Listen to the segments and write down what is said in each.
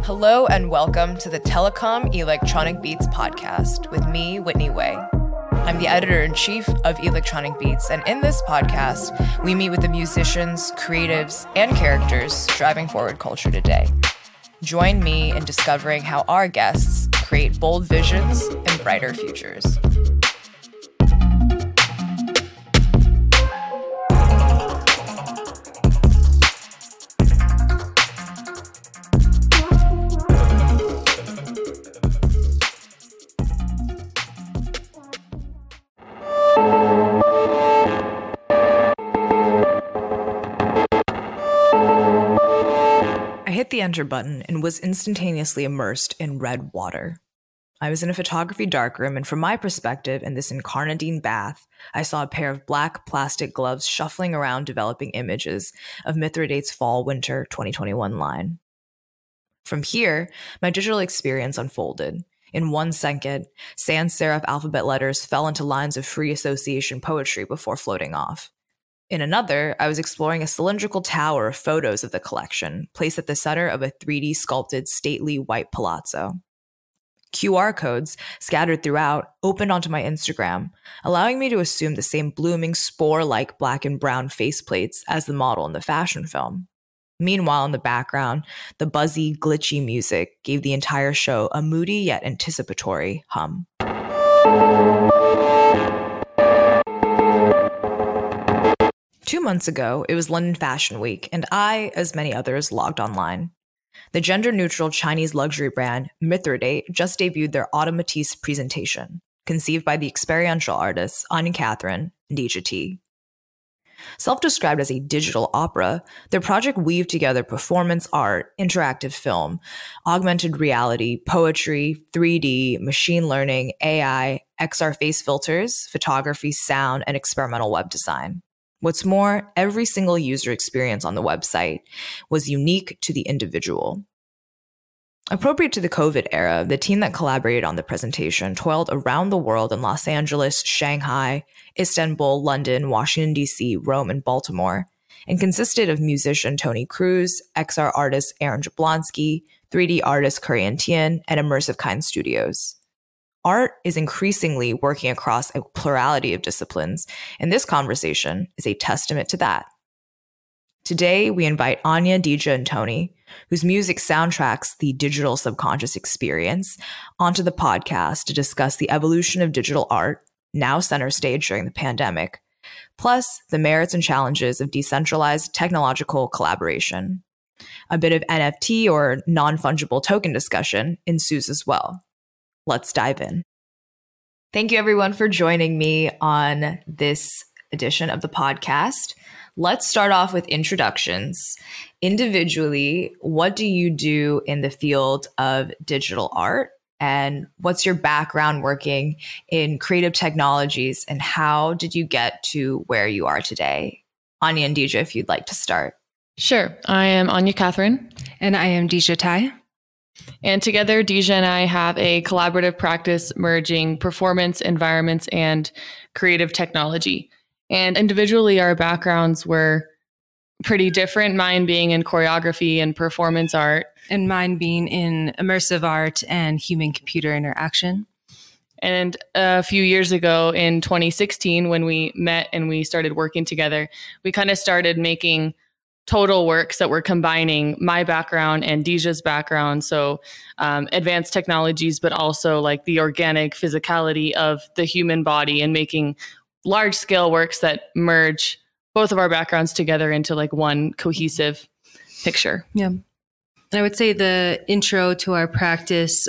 Hello and welcome to the Telecom Electronic Beats podcast with me, Whitney Way. I'm the editor-in-chief of Electronic Beats, and in this podcast, we meet with the musicians, creatives, and characters driving forward culture today. Join me in discovering how our guests create bold visions and brighter futures. I hit the enter button and was instantaneously immersed in red water. I was in a photography darkroom, and from my perspective in this incarnadine bath, I saw a pair of black plastic gloves shuffling around developing images of Mithridate's Fall-Winter 2021 line. From here, my digital experience unfolded. In 1 second, sans serif alphabet letters fell into lines of free association poetry before floating off. In another, I was exploring a cylindrical tower of photos of the collection, placed at the center of a 3D sculpted stately white palazzo. QR codes, scattered throughout, opened onto my Instagram, allowing me to assume the same blooming spore-like black and brown faceplates as the model in the fashion film. Meanwhile, in the background, the buzzy, glitchy music gave the entire show a moody yet anticipatory hum. 2 months ago, it was London Fashion Week, and I, as many others, logged online. The gender-neutral Chinese luxury brand Mithridate just debuted their Autumn Matisse presentation, conceived by the experiential artists Anya Catherine and Deja T. Self-described as a digital opera, their project weaved together performance art, interactive film, augmented reality, poetry, 3D, machine learning, AI, XR face filters, photography, sound, and experimental web design. What's more, every single user experience on the website was unique to the individual. Appropriate to the COVID era, the team that collaborated on the presentation toiled around the world in Los Angeles, Shanghai, Istanbul, London, Washington, D.C., Rome, and Baltimore, and consisted of musician Tony Cruz, XR artist Aaron Jablonski, 3D artist Korean Tien, and Immersive Kind Studios. Art is increasingly working across a plurality of disciplines, and this conversation is a testament to that. Today, we invite Anya, Deja, and Tony, whose music soundtracks the digital subconscious experience, onto the podcast to discuss the evolution of digital art, now center stage during the pandemic, plus the merits and challenges of decentralized technological collaboration. A bit of NFT or non-fungible token discussion ensues as well. Let's dive in. Thank you, everyone, for joining me on this edition of the podcast. Let's start off with introductions. Individually, what do you do in the field of digital art? And what's your background working in creative technologies? And how did you get to where you are today? Anya and Deja, if you'd like to start. Sure. I am Anya Catherine. And I am Deja Tai. And together, Deja and I have a collaborative practice merging performance, environments, and creative technology. And individually, our backgrounds were pretty different, mine being in choreography and performance art. And mine being in immersive art and human-computer interaction. And a few years ago in 2016, when we met and we started working together, we kind of started making total works that were combining my background and Deja's background. So advanced technologies, but also like the organic physicality of the human body, and making large scale works that merge both of our backgrounds together into like one cohesive picture. Yeah. And I would say the intro to our practice,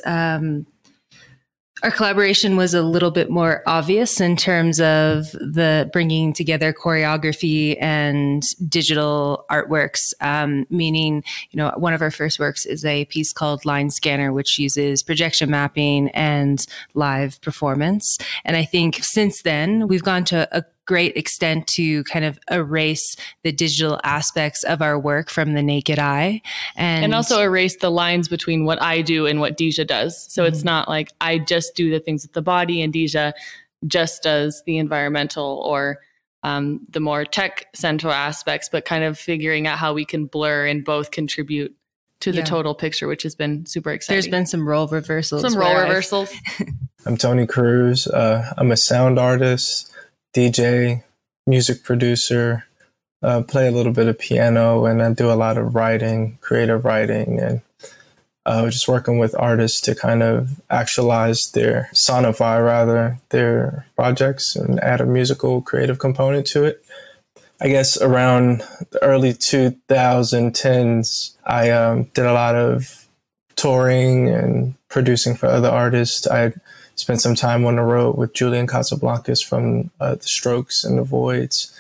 our collaboration was a little bit more obvious in terms of the bringing together choreography and digital artworks, meaning, one of our first works is a piece called Line Scanner, which uses projection mapping and live performance. And I think since then, we've gone to a great extent to kind of erase the digital aspects of our work from the naked eye. And also erase the lines between what I do and what Deja does. So it's not like I just do the things with the body and Deja just does the environmental or the more tech central aspects, but kind of figuring out how we can blur and both contribute to the total picture, which has been super exciting. There's been some role reversals. I'm Tony Cruz. I'm a sound artist, DJ, music producer, play a little bit of piano, and I do a lot of writing, creative writing, and just working with artists to kind of sonify their projects and add a musical creative component to it. I guess around the early 2010s, I did a lot of touring and producing for other artists. I spent some time on the road with Julian Casablancas from The Strokes and The Voids.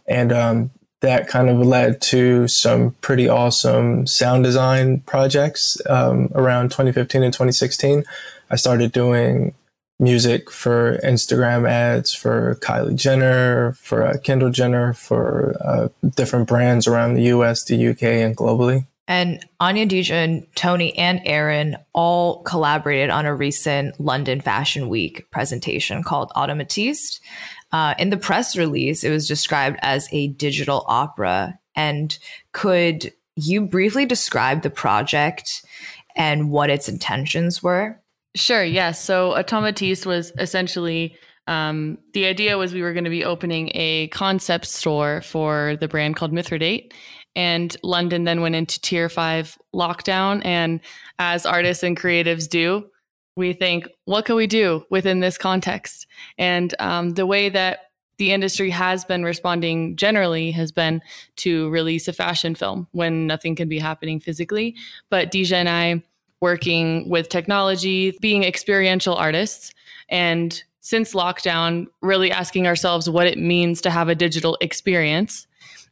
And that kind of led to some pretty awesome sound design projects. Around 2015 and 2016, I started doing music for Instagram ads for Kylie Jenner, for Kendall Jenner, for different brands around the US, the UK, and globally. And Anya, Deja, Tony, and Aaron all collaborated on a recent London Fashion Week presentation called Automatiste. In the press release, it was described as a digital opera. And could you briefly describe the project and what its intentions were? Sure, yes. So Automatiste was essentially, the idea was we were going to be opening a concept store for the brand called Mithridate. And London then went into tier 5 lockdown. And as artists and creatives do, we think, what can we do within this context? And the way that the industry has been responding generally has been to release a fashion film when nothing can be happening physically. But Deja and I, working with technology, being experiential artists, and since lockdown, really asking ourselves what it means to have a digital experience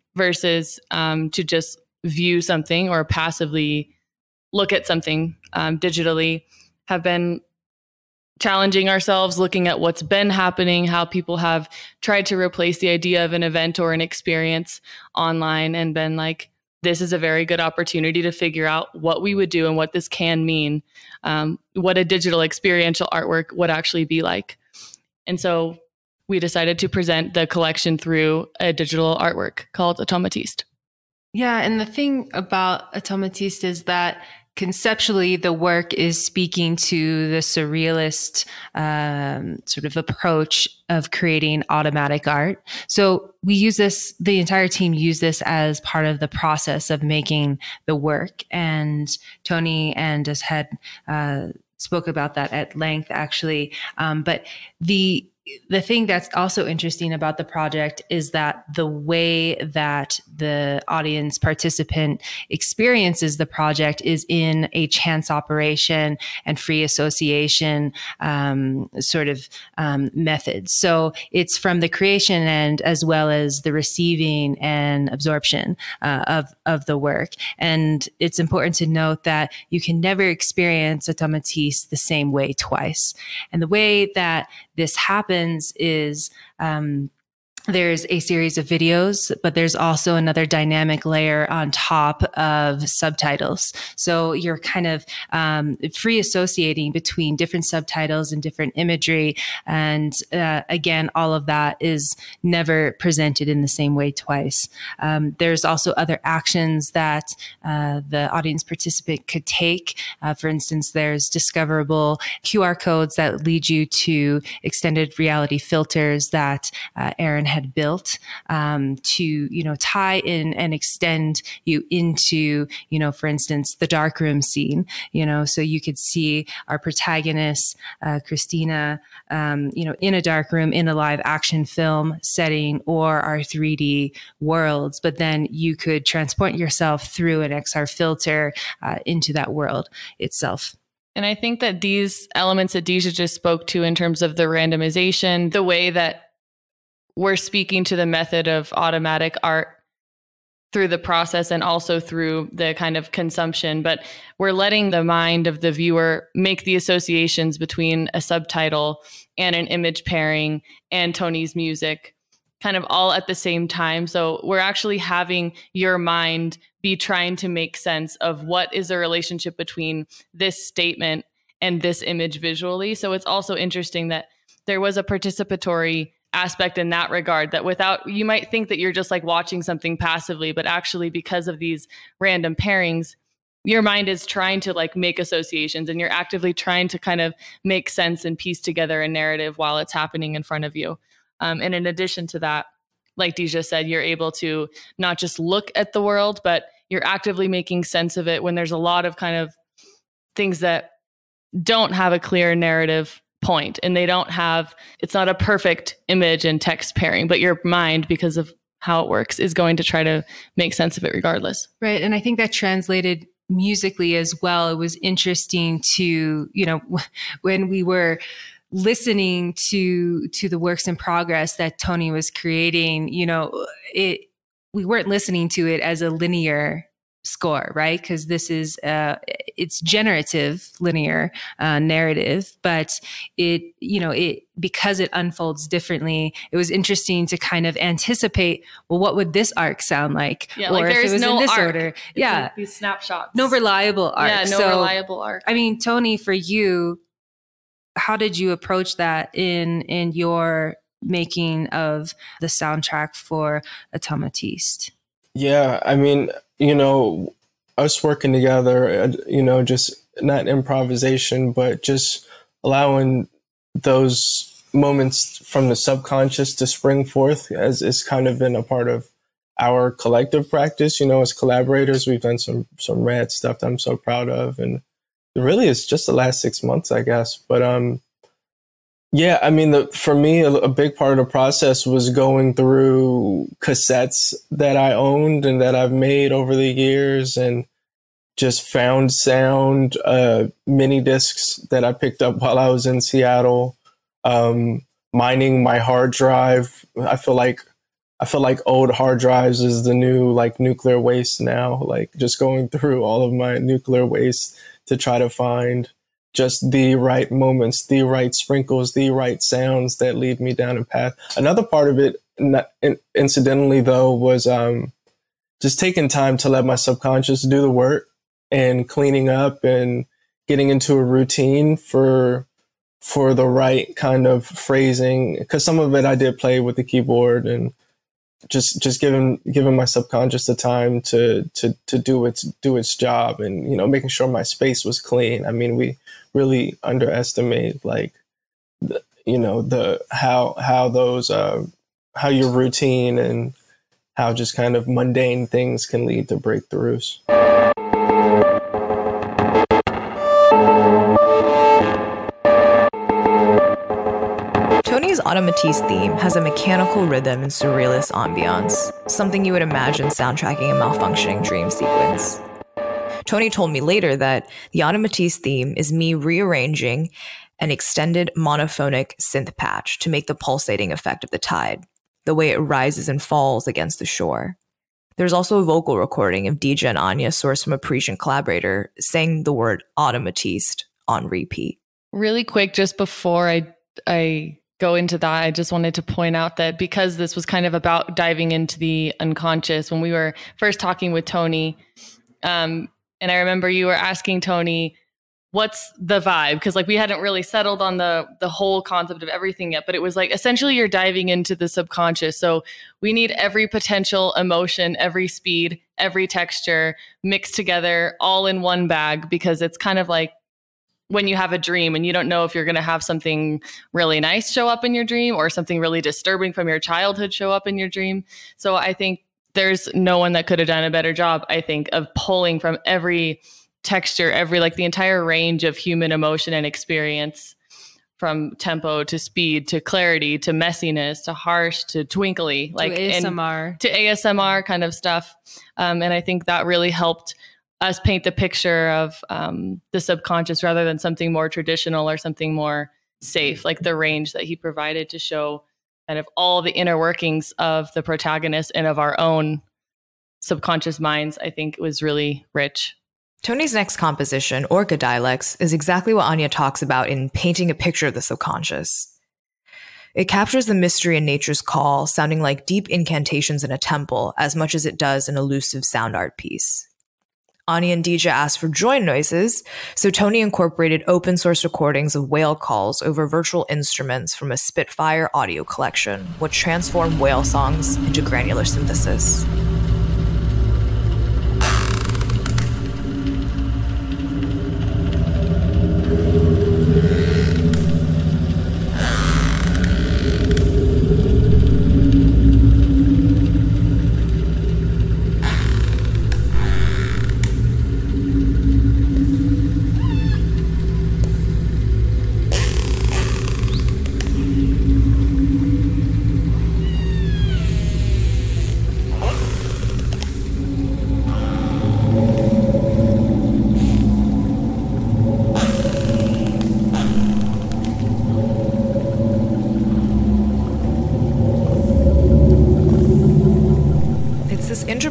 versus to just view something or passively look at something digitally, have been challenging ourselves, looking at what's been happening, how people have tried to replace the idea of an event or an experience online, and been like, this is a very good opportunity to figure out what we would do and what this can mean, what a digital experiential artwork would actually be like. And so we decided to present the collection through a digital artwork called Automatiste. Yeah, and the thing about Automatiste is that conceptually, the work is speaking to the surrealist sort of approach of creating automatic art. So we use this, the entire team used this as part of the process of making the work. And Tony and us had spoke about that at length, actually. But the thing that's also interesting about the project is that the way that the audience participant experiences the project is in a chance operation and free association method. So it's from the creation end as well as the receiving and absorption of the work. And it's important to note that you can never experience Automatiste the same way twice. And the way that this happens is there's a series of videos, but there's also another dynamic layer on top of subtitles. So you're kind of free associating between different subtitles and different imagery. And again, all of that is never presented in the same way twice. There's also other actions that the audience participant could take. For instance, there's discoverable QR codes that lead you to extended reality filters that Aaron had built to, tie in and extend you into, for instance, the darkroom scene, so you could see our protagonist, Christina, in a darkroom, in a live action film setting, or our 3D worlds. But then you could transport yourself through an XR filter into that world itself. And I think that these elements that Deja just spoke to in terms of the randomization, the way that we're speaking to the method of automatic art through the process and also through the kind of consumption, but we're letting the mind of the viewer make the associations between a subtitle and an image pairing and Tony's music kind of all at the same time. So we're actually having your mind be trying to make sense of what is the relationship between this statement and this image visually. So it's also interesting that there was a participatory aspect in that regard, that without, you might think that you're just like watching something passively, but actually because of these random pairings, your mind is trying to like make associations, and you're actively trying to kind of make sense and piece together a narrative while it's happening in front of you. And in addition to that, like Deja said, you're able to not just look at the world, but you're actively making sense of it when there's a lot of kind of things that don't have a clear narrative point, and it's not a perfect image and text pairing, but your mind, because of how it works, is going to try to make sense of it regardless. Right. And I think that translated musically as well. It was interesting to, when we were listening to the works in progress that Tony was creating, we weren't listening to it as a linear score, right? Because this is it's generative linear narrative, but it because it unfolds differently, it was interesting to kind of anticipate, well, what would this arc sound like? Yeah, or like if it was no in this arc. Order. It's like these snapshots. No reliable arc. Yeah, no reliable arc. I mean, Tony, for you, how did you approach that in your making of the soundtrack for Automatiste? Yeah, I mean, us working together, just not improvisation, but just allowing those moments from the subconscious to spring forth has kind of been a part of our collective practice. As collaborators, we've done some rad stuff that I'm so proud of. And really, it's just the last 6 months, I guess. But yeah, I mean, for me, a big part of the process was going through cassettes that I owned and that I've made over the years, and just found sound mini discs that I picked up while I was in Seattle, mining my hard drive. I feel like old hard drives is the new like nuclear waste now, like just going through all of my nuclear waste to try to find just the right moments, the right sprinkles, the right sounds that lead me down a path. Another part of it, incidentally though, was just taking time to let my subconscious do the work and cleaning up and getting into a routine for the right kind of phrasing. Because some of it I did play with the keyboard, and just giving my subconscious the time to do its job, and making sure my space was clean. I mean, we really underestimate like how your routine and how just kind of mundane things can lead to breakthroughs. Tony's Automatiste theme has a mechanical rhythm and surrealist ambiance, something you would imagine soundtracking a malfunctioning dream sequence. Tony told me later that the Automatiste theme is me rearranging an extended monophonic synth patch to make the pulsating effect of the tide, the way it rises and falls against the shore. There's also a vocal recording of Deja and Anya, sourced from a Parisian collaborator, saying the word Automatiste on repeat. Really quick, just before I go into that, I just wanted to point out that because this was kind of about diving into the unconscious, when we were first talking with Tony, and I remember you were asking Tony, what's the vibe? Because like we hadn't really settled on the whole concept of everything yet, but it was like essentially you're diving into the subconscious. So we need every potential emotion, every speed, every texture mixed together all in one bag, because it's kind of like when you have a dream and you don't know if you're going to have something really nice show up in your dream or something really disturbing from your childhood show up in your dream. So I think there's no one that could have done a better job, I think, of pulling from every texture, the entire range of human emotion and experience, from tempo to speed to clarity to messiness to harsh to twinkly, like to ASMR, to ASMR kind of stuff. And I think that really helped us paint the picture of the subconscious rather than something more traditional or something more safe, like the range that he provided to show kind of all the inner workings of the protagonist and of our own subconscious minds. I think it was really rich. Tony's next composition, Orca Dialects, is exactly what Anya talks about in painting a picture of the subconscious. It captures the mystery in nature's call, sounding like deep incantations in a temple as much as it does an elusive sound art piece. Anya and Deja asked for join noises, so Tony incorporated open source recordings of whale calls over virtual instruments from a Spitfire audio collection, which transformed whale songs into granular synthesis.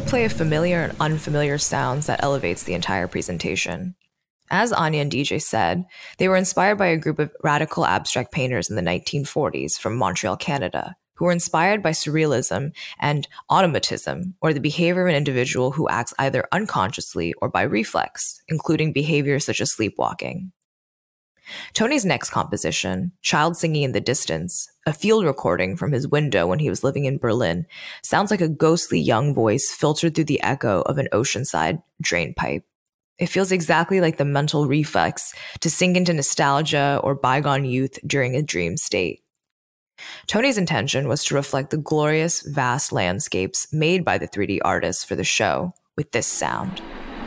interplay of familiar and unfamiliar sounds that elevates the entire presentation. As Anya and DJ said, they were inspired by a group of radical abstract painters in the 1940s from Montreal, Canada, who were inspired by surrealism and automatism, or the behavior of an individual who acts either unconsciously or by reflex, including behaviors such as sleepwalking. Tony's next composition, Child Singing in the Distance, a field recording from his window when he was living in Berlin, sounds like a ghostly young voice filtered through the echo of an oceanside drain pipe. It feels exactly like the mental reflex to sink into nostalgia or bygone youth during a dream state. Tony's intention was to reflect the glorious, vast landscapes made by the 3D artists for the show with this sound.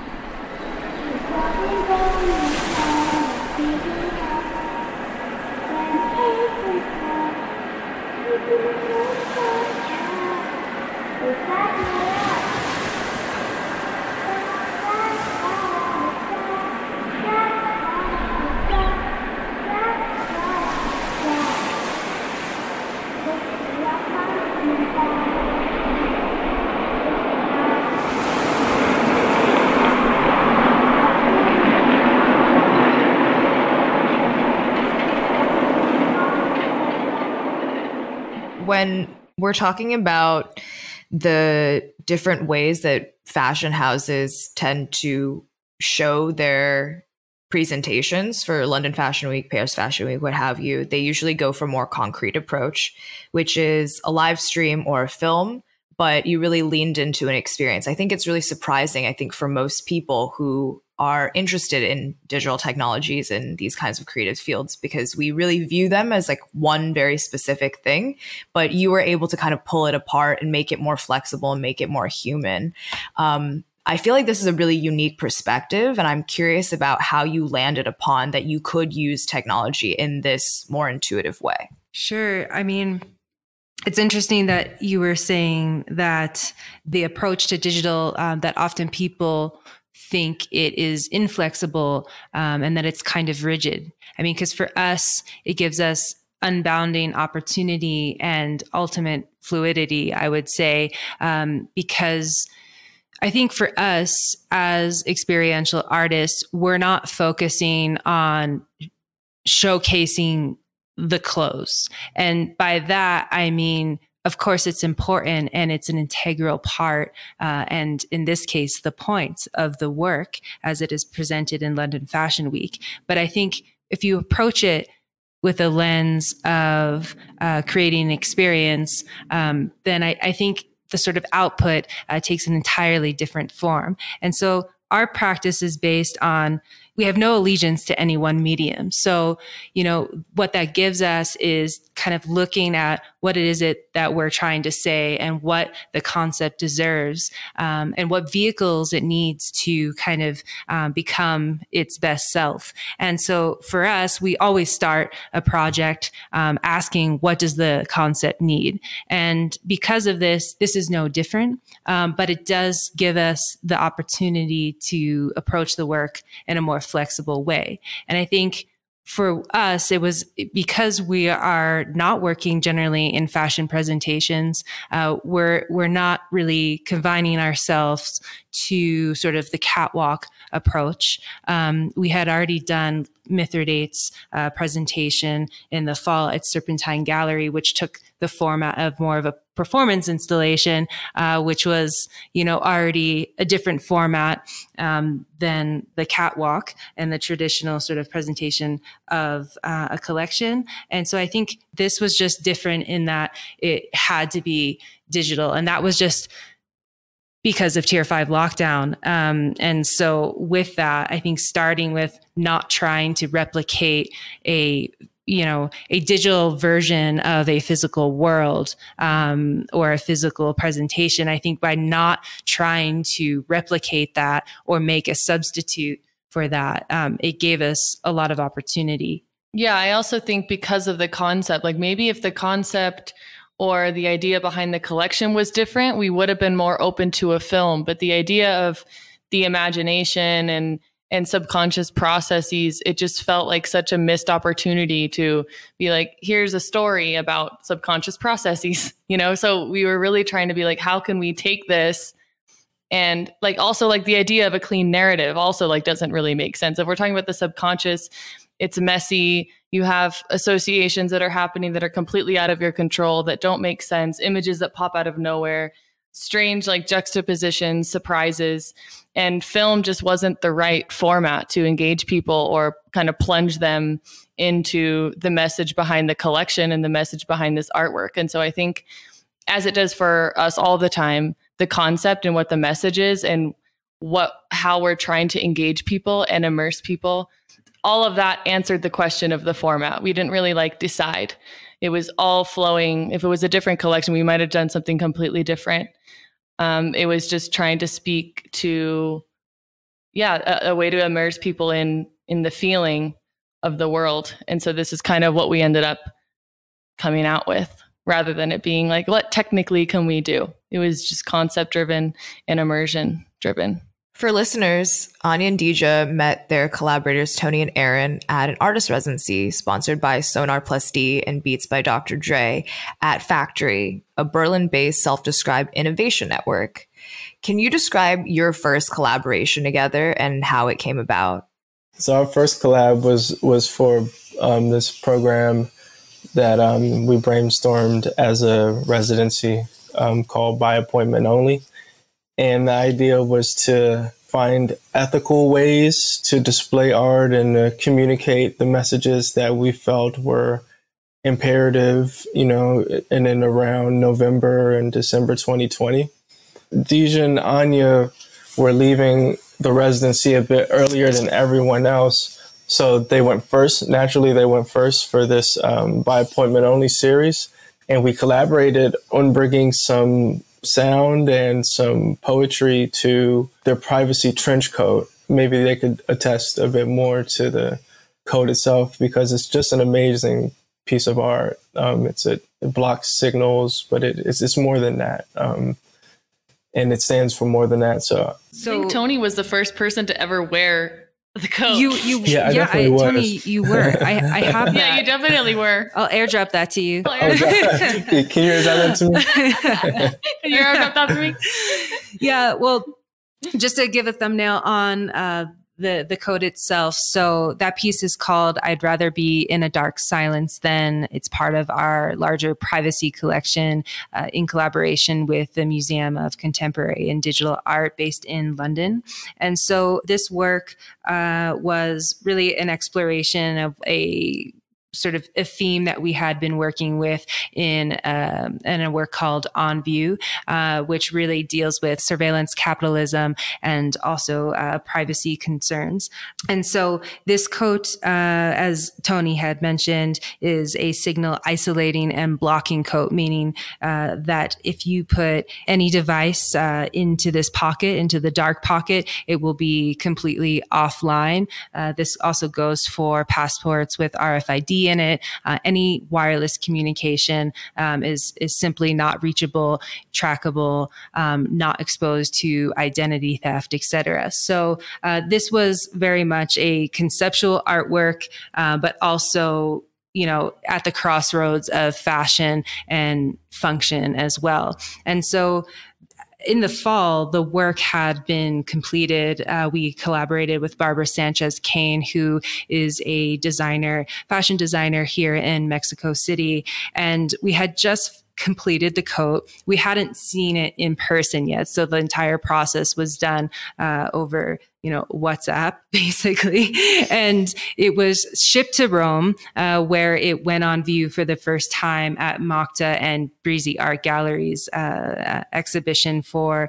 When we're talking about the different ways that fashion houses tend to show their presentations for London Fashion Week, Paris Fashion Week, what have you, they usually go for a more concrete approach, which is a live stream or a film, but you really leaned into an experience. I think it's really surprising, I think, for most people who are interested in digital technologies and these kinds of creative fields, because we really view them as like one very specific thing, but you were able to kind of pull it apart and make it more flexible and make it more human. I feel like this is a really unique perspective, and I'm curious about how you landed upon that you could use technology in this more intuitive way. Sure. I mean, it's interesting that you were saying that the approach to digital, that often people think it is inflexible, and that it's kind of rigid. I mean, because for us, it gives us unbounding opportunity and ultimate fluidity, I would say, because I think for us as experiential artists, we're not focusing on showcasing the clothes. And by that, I mean, of course, it's important and it's an integral part, and in this case, the point of the work as it is presented in London Fashion Week. But I think if you approach it with a lens of creating an experience, then I think the sort of output takes an entirely different form. And so our practice is based on, we have no allegiance to any one medium. So, you know, what that gives us is kind of looking at what it is that we're trying to say and what the concept deserves, and what vehicles it needs to kind of become its best self. And so for us, we always start a project asking, what does the concept need? And because of this is no different, but it does give us the opportunity to approach the work in a more flexible way. And I think for us, it was because we are not working generally in fashion presentations. We're not really confining ourselves to sort of the catwalk approach. We had already done Mithridate's presentation in the fall at Serpentine Gallery, which took the format of more of a performance installation, which was, you know, already a different format than the catwalk and the traditional sort of presentation of a collection. And so I think this was just different in that it had to be digital, and that was just because of Tier 5 lockdown. And so with that, I think starting with not trying to replicate a digital version of a physical world, or a physical presentation, I think by not trying to replicate that or make a substitute for that, it gave us a lot of opportunity. Yeah, I also think because of the concept, like maybe if the concept or the idea behind the collection was different, we would have been more open to a film. But the idea of the imagination and subconscious processes, it just felt like such a missed opportunity to be like, here's a story about subconscious processes, you know? So we were really trying to be like, how can we take this And like also like the idea of a clean narrative also like doesn't really make sense. If we're talking about the subconscious, it's messy. You have associations that are happening that are completely out of your control, that don't make sense, images that pop out of nowhere, strange like juxtapositions, surprises. And film just wasn't the right format to engage people or kind of plunge them into the message behind the collection and the message behind this artwork. And so I think, as it does for us all the time, the concept and what the message is and how we're trying to engage people and immerse people, all of that answered the question of the format. We didn't really like decide. It was all flowing. If it was a different collection, we might have done something completely different. It was just trying to speak to, a way to immerse people in the feeling of the world. And so this is kind of what we ended up coming out with, rather than it being like, what technically can we do? It was just concept driven and immersion driven. For listeners, Anya and Deja met their collaborators Tony and Aaron at an artist residency sponsored by Sonar Plus D and Beats by Dr. Dre at Factory, a Berlin-based self-described innovation network. Can you describe your first collaboration together and how it came about? So our first collab was for this program that we brainstormed as a residency called By Appointment Only. And the idea was to find ethical ways to display art and to communicate the messages that we felt were imperative, in and around November and December 2020. Deja and Anya were leaving the residency a bit earlier than everyone else. So they went first. Naturally, they went first for this By Appointment Only series. And we collaborated on bringing some sound and some poetry to their privacy trench coat. Maybe they could attest a bit more to the code itself, because it's just an amazing piece of art. It blocks signals, but it's more than that. And it stands for more than that. So I think Tony was the first person to ever wear the coat. Tony, you were. I have that. Yeah, you definitely were. I'll airdrop that to you. Can you airdrop that to me? Can you airdrop that to me? Yeah, well, just to give a thumbnail on the code itself. So that piece is called I'd Rather Be in a Dark Silence Than. It's part of our larger privacy collection in collaboration with the Museum of Contemporary and Digital Art based in London. And so this work was really an exploration of a sort of a theme that we had been working with in a work called On View, which really deals with surveillance capitalism and also privacy concerns. And so this coat, as Tony had mentioned, is a signal isolating and blocking coat, meaning that if you put any device into this pocket, into the dark pocket, it will be completely offline. This also goes for passports with RFID in it. Any wireless communication is simply not reachable, trackable, not exposed to identity theft, etc. So this was very much a conceptual artwork, but also at the crossroads of fashion and function as well. And so in the fall, the work had been completed. We collaborated with Barbara Sanchez Kane, who is a fashion designer here in Mexico City. And we had just completed the coat. We hadn't seen it in person yet. So the entire process was done over WhatsApp, basically. And it was shipped to Rome, where it went on view for the first time at MOCTA and Breezy Art Gallery's exhibition for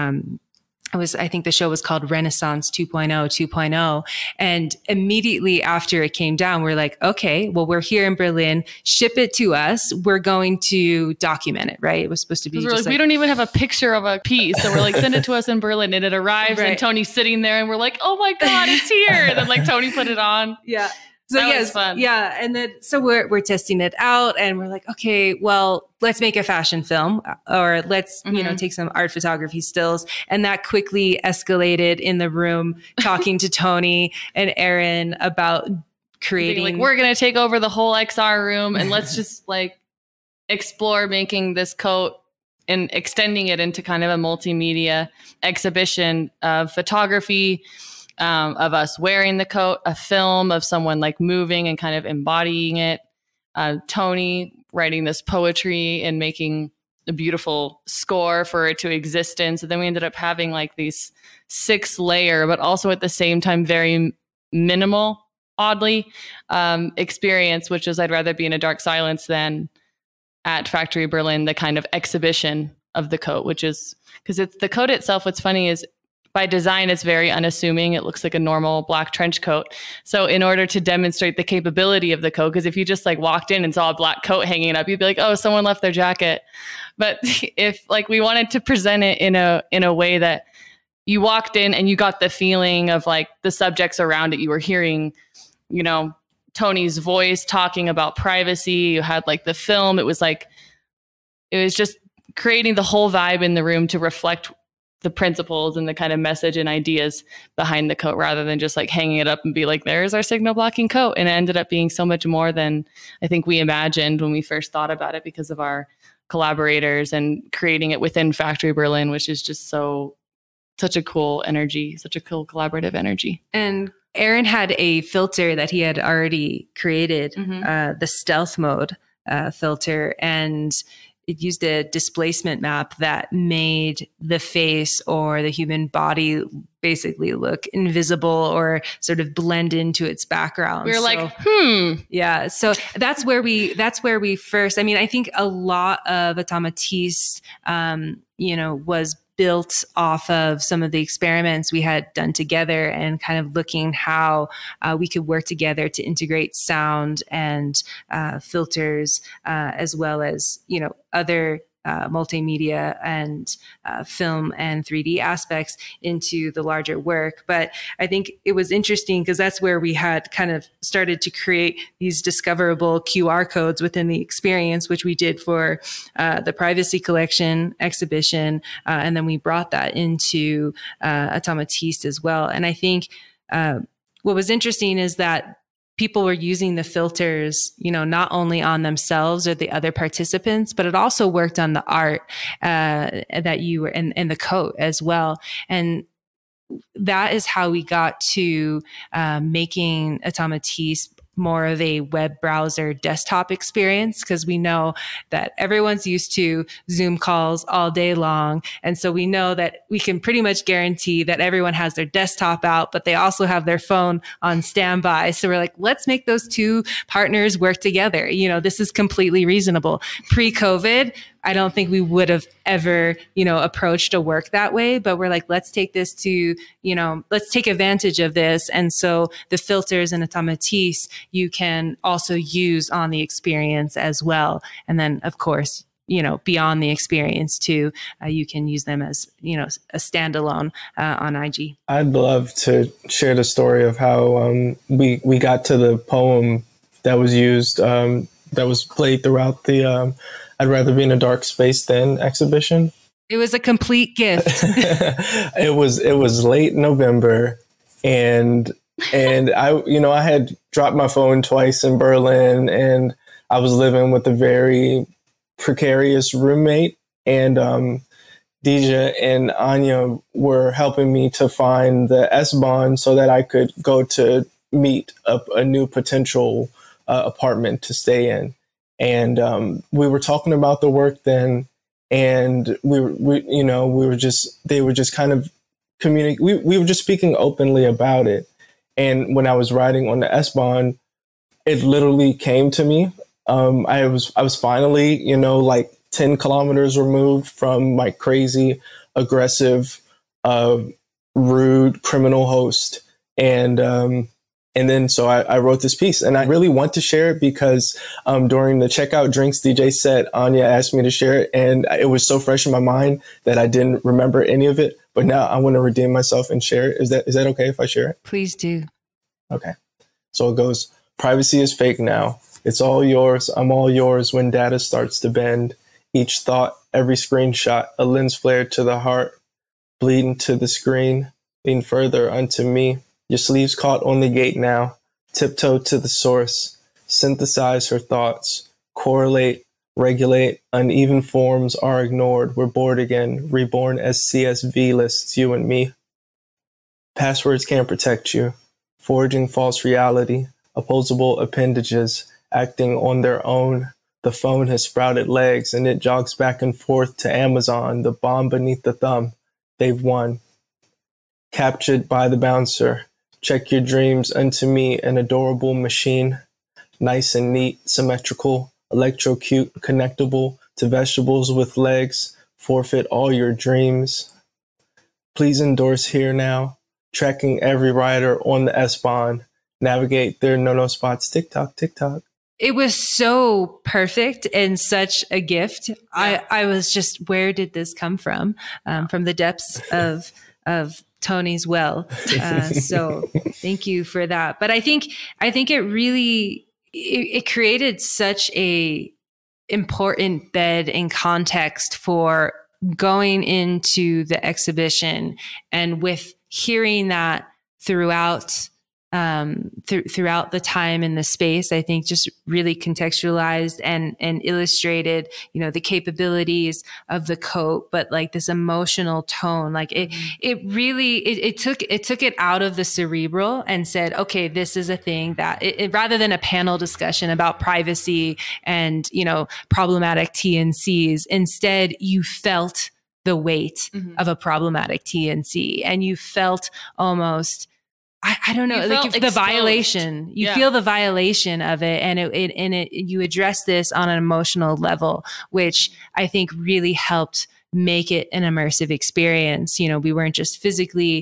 I think the show was called Renaissance 2.0. And immediately after it came down, we're like, okay, well, we're here in Berlin, ship it to us. We're going to document it, right? It was supposed to be just we don't even have a picture of a piece. So we're like, send it to us in Berlin. And it arrives and Tony's sitting there and we're like, oh my God, it's here. And then like Tony put it on. Yeah. So that was fun. Yeah. And then, so we're testing it out and we're like, okay, well, let's make a fashion film or let's, take some art photography stills. And that quickly escalated in the room, talking to Tony and Aaron about creating. Like, we're going to take over the whole XR room and let's just like explore making this coat and extending it into kind of a multimedia exhibition of photography, of us wearing the coat, a film of someone like moving and kind of embodying it. Tony writing this poetry and making a beautiful score for it to exist in. So then we ended up having like these 6-layer, but also at the same time, very minimal, oddly, experience, which is I'd rather be in a dark silence than at Factory Berlin, the kind of exhibition of the coat, which is because it's the coat itself. What's funny is by design, it's very unassuming. It looks like a normal black trench coat. So in order to demonstrate the capability of the coat, because if you just like walked in and saw a black coat hanging up, you'd be like, oh, someone left their jacket. But if like we wanted to present it in a way that you walked in and you got the feeling of like the subjects around it, you were hearing, you know, Tony's voice talking about privacy. You had like the film. It was just creating the whole vibe in the room to reflect the principles and the kind of message and ideas behind the coat, rather than just like hanging it up and be like, there's our signal blocking coat. And it ended up being so much more than I think we imagined when we first thought about it, because of our collaborators and creating it within Factory Berlin, which is just such a cool energy, such a cool collaborative energy. And Aaron had a filter that he had already created, the stealth mode filter, and it used a displacement map that made the face or the human body basically look invisible or sort of blend into its background. We were like, Yeah. So that's where we first, I mean, I think a lot of Automatiste, was built off of some of the experiments we had done together and kind of looking how we could work together to integrate sound and filters, as well as, other multimedia and film and 3D aspects into the larger work. But I think it was interesting because that's where we had kind of started to create these discoverable QR codes within the experience, which we did for the Privacy Collection exhibition. And then we brought that into Automatiste as well. And I think what was interesting is that people were using the filters, not only on themselves or the other participants, but it also worked on the art that you were in the coat as well. And that is how we got to making Automatiste more of a web browser desktop experience, because we know that everyone's used to Zoom calls all day long. And so we know that we can pretty much guarantee that everyone has their desktop out, but they also have their phone on standby. So we're like, let's make those two partners work together. This is completely reasonable. Pre-COVID, I don't think we would have ever, approached a work that way, but we're like, let's take this to, let's take advantage of this. And so the filters and Automatiste, you can also use on the experience as well. And then of course, beyond the experience too, you can use them as, a standalone on IG. I'd love to share the story of how we got to the poem that was used, that was played throughout the I'd Rather Be in a Dark Space Than exhibition. It was a complete gift. It was late November, and I had dropped my phone twice in Berlin, and I was living with a very precarious roommate, and Deja and Anya were helping me to find the S-Bahn so that I could go to meet up a new potential apartment to stay in. And we were talking about the work then, and they were just kind of communicating. We were just speaking openly about it. And when I was riding on the S-Bahn, it literally came to me. I was finally, like 10 kilometers removed from my crazy, aggressive, rude criminal host. And then so I wrote this piece, and I really want to share it because during the Checkout Drinks DJ set, Anya asked me to share it, and it was so fresh in my mind that I didn't remember any of it. But now I want to redeem myself and share it. Is that okay if I share it? Please do. Okay. So it goes, privacy is fake now. It's all yours. I'm all yours when data starts to bend. Each thought, every screenshot, a lens flare to the heart, bleeding to the screen, lean further unto me. Your sleeves caught on the gate now. Tiptoe to the source. Synthesize her thoughts. Correlate regulate, uneven forms are ignored. We're bored again, reborn as CSV lists, you and me. Passwords can't protect you, forging false reality, opposable appendages, acting on their own. The phone has sprouted legs and it jogs back and forth to Amazon, the bomb beneath the thumb. They've won. Captured by the bouncer. Check your dreams unto me, an adorable machine. Nice and neat, symmetrical, electrocute, connectable to vegetables with legs. Forfeit all your dreams. Please endorse here now. Tracking every rider on the S-Bahn. Navigate their no-no spots. TikTok, TikTok. It was so perfect and such a gift. Yeah. I was just, where did this come from? From the depths of Tony's well. So thank you for that. But I think it really, it created such a important bed and context for going into the exhibition, and with hearing that throughout the time and the space, I think just really contextualized and illustrated, the capabilities of the coat, but like this emotional tone, like it really took it out of the cerebral and said, okay, this is a thing that rather than a panel discussion about privacy and, problematic TNCs, instead you felt the weight of a problematic TNC, and you felt almost, I don't know, like the violation. You feel the violation of it, and you address this on an emotional level, which I think really helped make it an immersive experience. We weren't just physically,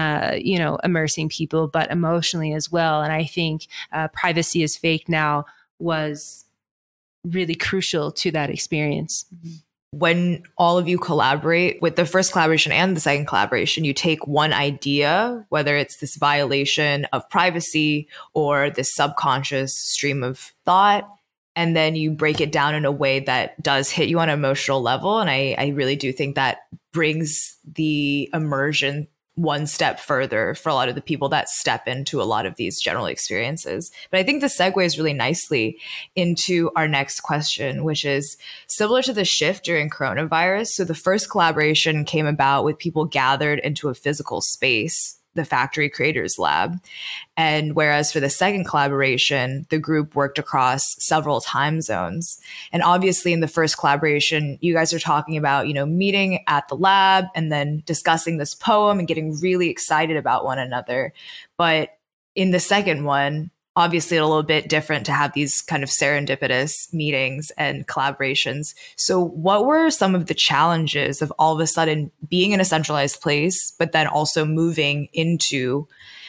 immersing people, but emotionally as well. And I think Privacy is Fake Now was really crucial to that experience. When all of you collaborate with the first collaboration and the second collaboration, you take one idea, whether it's this violation of privacy or this subconscious stream of thought, and then you break it down in a way that does hit you on an emotional level. And I really do think that brings the immersion one step further for a lot of the people that step into a lot of these general experiences. But I think this segues really nicely into our next question, which is similar to the shift during coronavirus. So the first collaboration came about with people gathered into a physical space, the Factory Creators Lab. And whereas for the second collaboration, the group worked across several time zones. And obviously in the first collaboration, you guys are talking about, meeting at the lab and then discussing this poem and getting really excited about one another. But in the second one, obviously a little bit different to have these kind of serendipitous meetings and collaborations. So what were some of the challenges of all of a sudden being in a centralized place, but then also moving into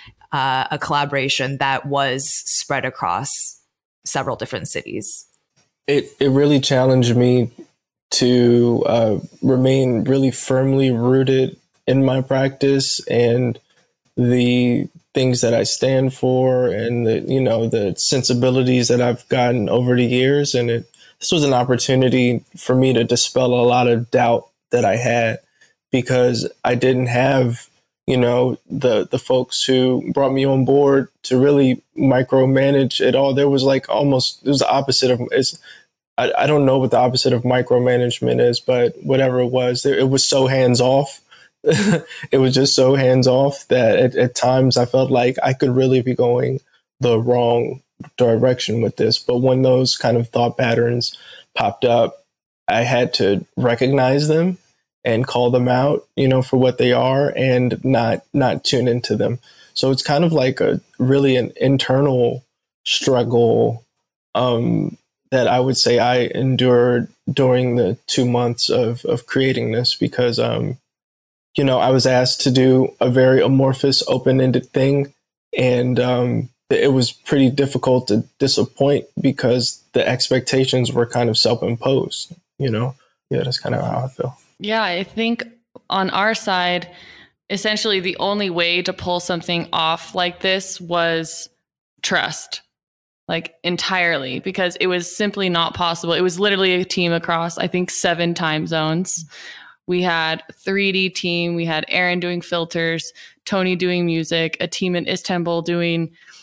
a collaboration that was spread across several different cities? It really challenged me to remain really firmly rooted in my practice and the things that I stand for, and the sensibilities that I've gotten over the years. And this was an opportunity for me to dispel a lot of doubt that I had, because I didn't have, the folks who brought me on board to really micromanage it all. There was it was the opposite of I don't know what the opposite of micromanagement is, but whatever it was so hands off. It was just so hands off that at times I felt like I could really be going the wrong direction with this. But when those kind of thought patterns popped up, I had to recognize them and call them out, for what they are, and not tune into them. So it's kind of like an internal struggle that I would say I endured during the 2 months of creating this, because I was asked to do a very amorphous, open-ended thing, and it was pretty difficult to disappoint because the expectations were kind of self-imposed. Yeah, that's kind of how I feel. Yeah, I think on our side, essentially the only way to pull something off like this was trust, entirely, because it was simply not possible. It was literally a team across, I think, 7 time zones. We had 3D team. We had Aaron doing filters, Tony doing music, a team in Istanbul doing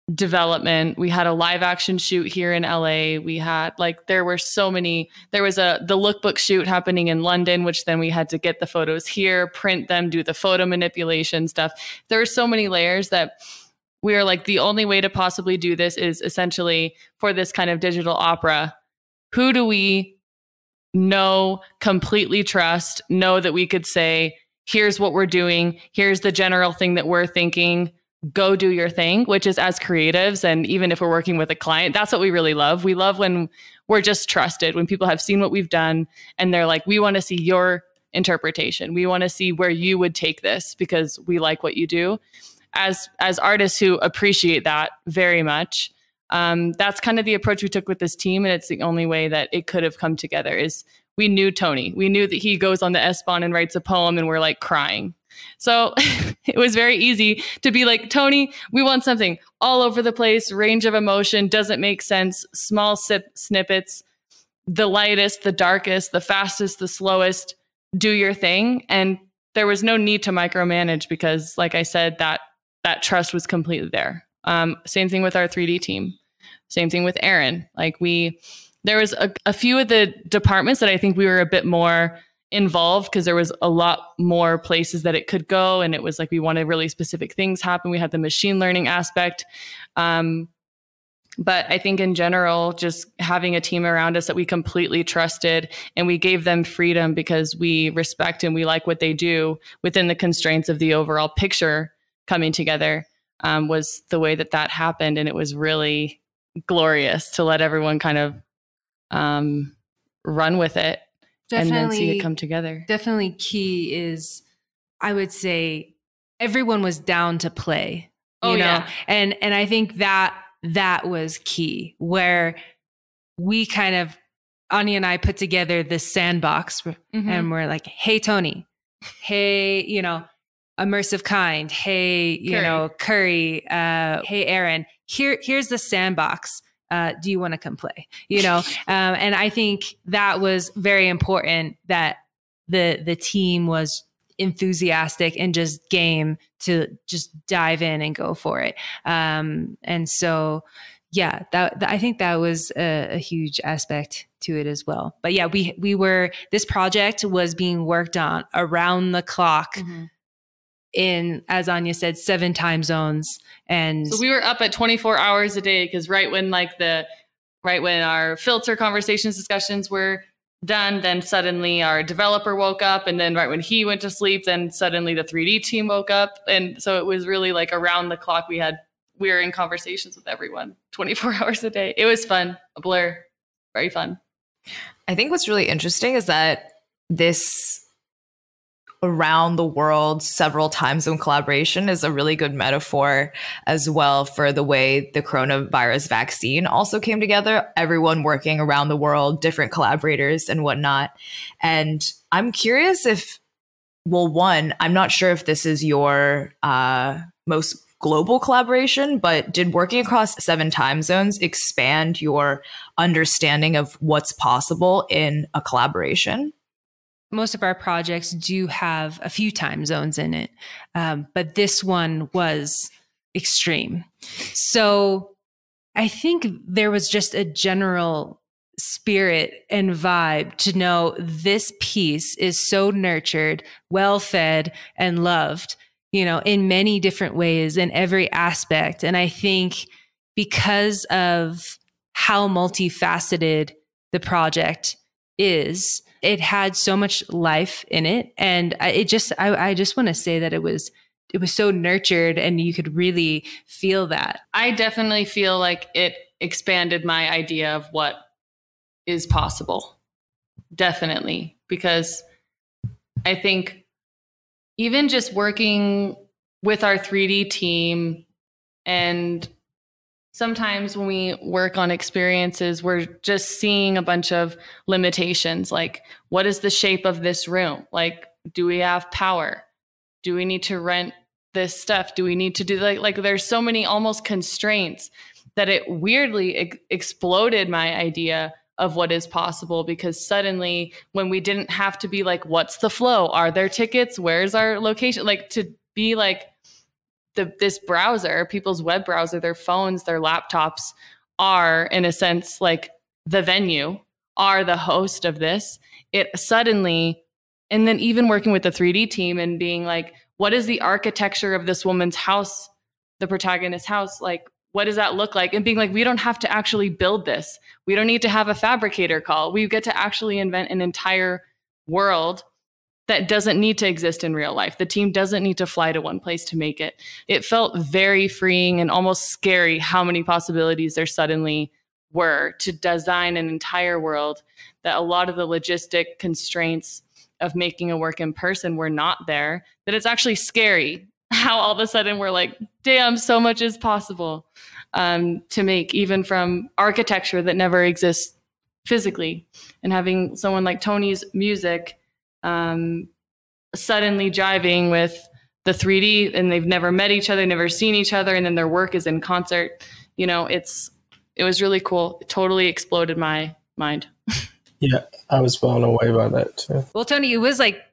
development. We had a live action shoot here in LA. We had there was the lookbook shoot happening in London, which then we had to get the photos here, print them, do the photo manipulation stuff. There were so many layers that we were like, the only way to possibly do this is essentially for this kind of digital opera. Who do we know, completely trust, know that we could say, here's what we're doing. Here's the general thing that we're thinking. Go do your thing, which is as creatives. And even if we're working with a client, that's what we really love. We love when we're just trusted, when people have seen what we've done and they're like, we want to see your interpretation. We want to see where you would take this because we like what you do. As artists who appreciate that very much, that's kind of the approach we took with this team. And it's the only way that it could have come together is we knew Tony. We knew that he goes on the S-Bahn and writes a poem and we're like crying. So it was very easy to be like, Tony, we want something all over the place, range of emotion, doesn't make sense, small snippets, the lightest, the darkest, the fastest, the slowest, do your thing. And there was no need to micromanage because, like I said, that trust was completely there. Same thing with our 3D team. Same thing with Aaron. There was a few of the departments that I think we were a bit more involved because there was a lot more places that it could go. And it was like, we wanted really specific things happen. We had the machine learning aspect. But I think in general, just having a team around us that we completely trusted and we gave them freedom because we respect and we like what they do within the constraints of the overall picture coming together was the way that happened. And it was really glorious to let everyone kind of run with it. Definitely, and then see it come together. Definitely key is, I would say, everyone was down to play. You know? Yeah. And I think that was key, where we kind of, Anya and I put together this sandbox and we're like, hey, Tony, hey, Immersive Kind, hey, Curry, hey, Aaron, here's the sandbox. Do you want to come play? And I think that was very important that the team was enthusiastic and just game to just dive in and go for it. And so, yeah, I think that was a huge aspect to it as well. But yeah, this project was being worked on around the clock. Mm-hmm. In, as Anya said, 7 time zones. And so we were up at 24 hours a day because right when our filter conversations discussions were done, then suddenly our developer woke up, and then right when he went to sleep, then suddenly the 3D team woke up. And so it was really like around the clock we were in conversations with everyone 24 hours a day. It was fun, a blur, very fun. I think what's really interesting is that this around the world several time zone collaboration is a really good metaphor as well for the way the coronavirus vaccine also came together, everyone working around the world, different collaborators and whatnot. And I'm curious if, well, one, I'm not sure if this is your most global collaboration, but did working across 7 time zones expand your understanding of what's possible in a collaboration? Most of our projects do have a few time zones in it, but this one was extreme. So I think there was just a general spirit and vibe to know this piece is so nurtured, well-fed, and loved, in many different ways in every aspect. And I think because of how multifaceted the project is, it had so much life in it. And I just want to say that it was so nurtured and you could really feel that. I definitely feel like it expanded my idea of what is possible. Definitely. Because I think even just working with our 3D team, and sometimes when we work on experiences, we're just seeing a bunch of limitations. Like, what is the shape of this room? Like, do we have power? Do we need to rent this stuff? Do we need to do like there's so many almost constraints that it weirdly exploded my idea of what is possible, because suddenly when we didn't have to be like, what's the flow? Are there tickets? Where's our location? Like, to be like, this browser, people's web browser, their phones, their laptops are, in a sense, like the venue, are the host of this. It suddenly, and then even working with the 3D team and being like, what is the architecture of this woman's house, the protagonist's house? Like, what does that look like? And being like, we don't have to actually build this. We don't need to have a fabricator call. We get to actually invent an entire world that doesn't need to exist in real life. The team doesn't need to fly to one place to make it. It felt very freeing and almost scary how many possibilities there suddenly were to design an entire world, that a lot of the logistic constraints of making a work in person were not there, that it's actually scary how all of a sudden we're like, damn, so much is possible to make, even from architecture that never exists physically. And having someone like Tony's music suddenly jiving with the 3D, and they've never met each other, never seen each other, and then their work is in concert. You know, it was really cool. It totally exploded my mind. Yeah, I was blown away by that too. Well, Tony, it was like,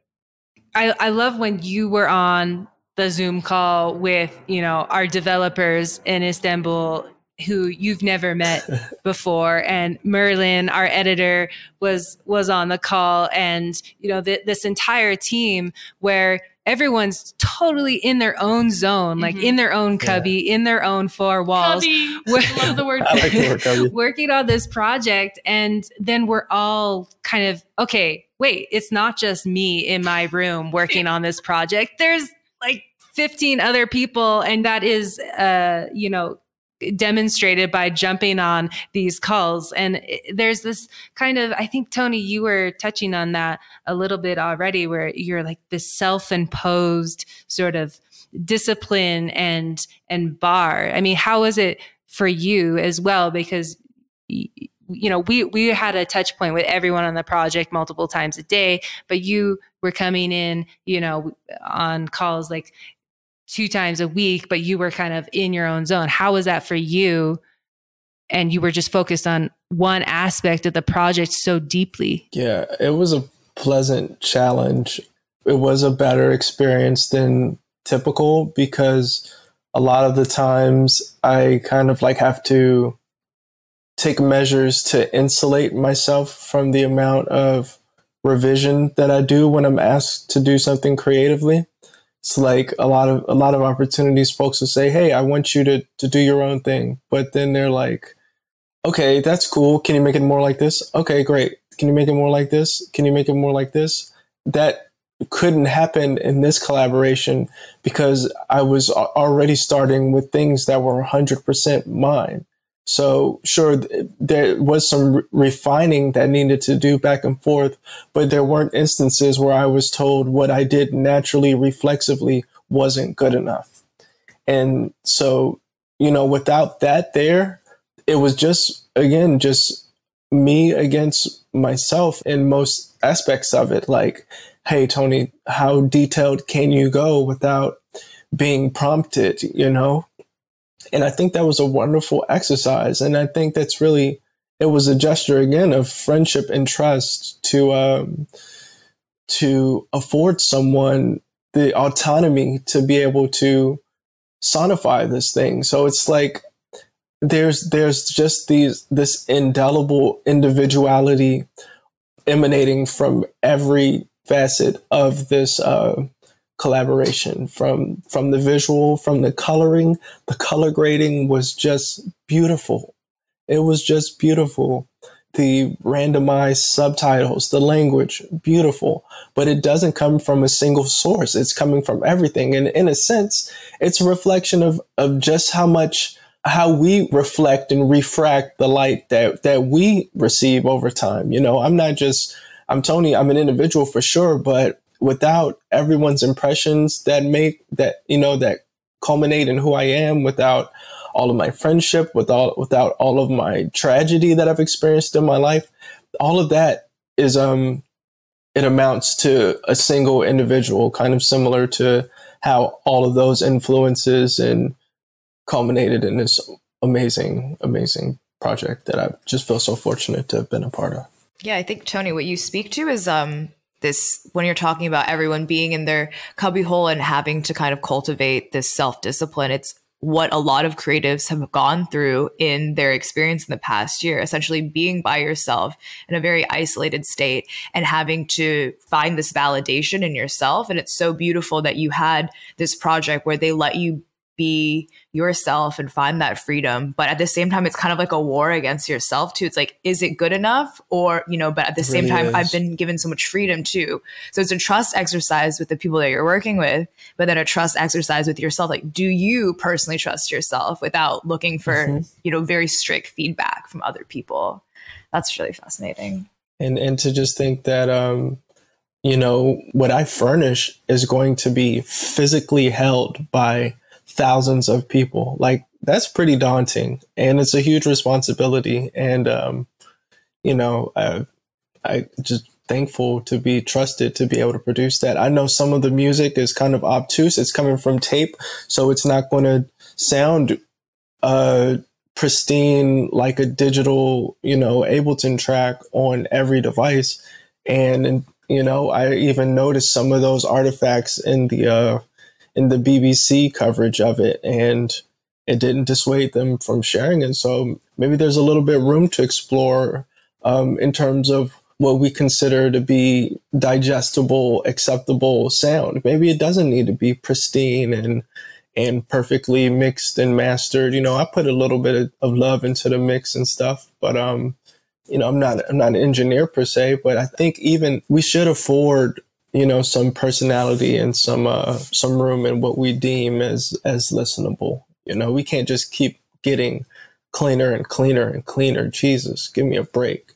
I love when you were on the Zoom call with, you know, our developers in Istanbul who you've never met before. And Merlin, our editor, was on the call, and, you know, this entire team where everyone's totally in their own zone, like in their own cubby, in their own four walls. Cubby. I love the word. I like the word cubby. Working on this project. And then we're all kind of, okay, wait, it's not just me in my room working on this project. There's like 15 other people. And that is, you know, demonstrated by jumping on these calls. And there's this kind of, I think, Tony, you were touching on that a little bit already, where you're like this self-imposed sort of discipline and bar. I mean, how was it for you as well? Because, you know, we had a touch point with everyone on the project multiple times a day, but you were coming in, you know, on calls like 2 times a week, but you were kind of in your own zone. How was that for you? And you were just focused on one aspect of the project so deeply. Yeah, it was a pleasant challenge. It was a better experience than typical, because a lot of the times I kind of like have to take measures to insulate myself from the amount of revision that I do when I'm asked to do something creatively. It's like a lot of opportunities, folks will say, hey, I want you to do your own thing. But then they're like, okay, that's cool. Can you make it more like this? Okay, great. Can you make it more like this? Can you make it more like this? That couldn't happen in this collaboration because I was already starting with things that were 100% mine. So sure, there was some refining that needed to do back and forth, but there weren't instances where I was told what I did naturally, reflexively wasn't good enough. And so, you know, without that there, it was just me against myself in most aspects of it. Like, hey, Tony, how detailed can you go without being prompted, you know? And I think that was a wonderful exercise. And I think that's really, it was a gesture again of friendship and trust to afford someone the autonomy to be able to sonify this thing. So it's like, there's just this indelible individuality emanating from every facet of this, collaboration, from the visual, from the coloring. The color grading was just beautiful. It was just beautiful. The randomized subtitles, the language, beautiful. But it doesn't come from a single source. It's coming from everything. And in a sense, it's a reflection of just how we reflect and refract the light that we receive over time. You know, I'm Tony, I'm an individual for sure, but without everyone's impressions that culminate in who I am, without all of my friendship, without all of my tragedy that I've experienced in my life, all of that is, it amounts to a single individual, kind of similar to how all of those influences and culminated in this amazing, amazing project that I just feel so fortunate to have been a part of. Yeah, I think, Tony, what you speak to is this, when you're talking about everyone being in their cubbyhole and having to kind of cultivate this self-discipline, it's what a lot of creatives have gone through in their experience in the past year, essentially being by yourself in a very isolated state and having to find this validation in yourself. And it's so beautiful that you had this project where they let you be yourself and find that freedom. But at the same time, it's kind of like a war against yourself too. It's like, is it good enough? Or, but at the same time, I've been given so much freedom too. So it's a trust exercise with the people that you're working with, but then a trust exercise with yourself. Like, do you personally trust yourself without looking for, very strict feedback from other people? That's really fascinating. And to just think that, what I furnish is going to be physically held by thousands of people. Like, that's pretty daunting, and it's a huge responsibility. And, I just thankful to be trusted to be able to produce that. I know some of the music is kind of obtuse. It's coming from tape, so it's not going to sound, pristine like a digital, Ableton track on every device. And, I even noticed some of those artifacts in the BBC coverage of it, and it didn't dissuade them from sharing it. So maybe there's a little bit room to explore in terms of what we consider to be digestible, acceptable sound. Maybe it doesn't need to be pristine and perfectly mixed and mastered. I put a little bit of love into the mix and stuff, but I'm not an engineer per se, but I think even we should afford some personality and some room in what we deem as listenable. We can't just keep getting cleaner and cleaner and cleaner. Jesus, give me a break.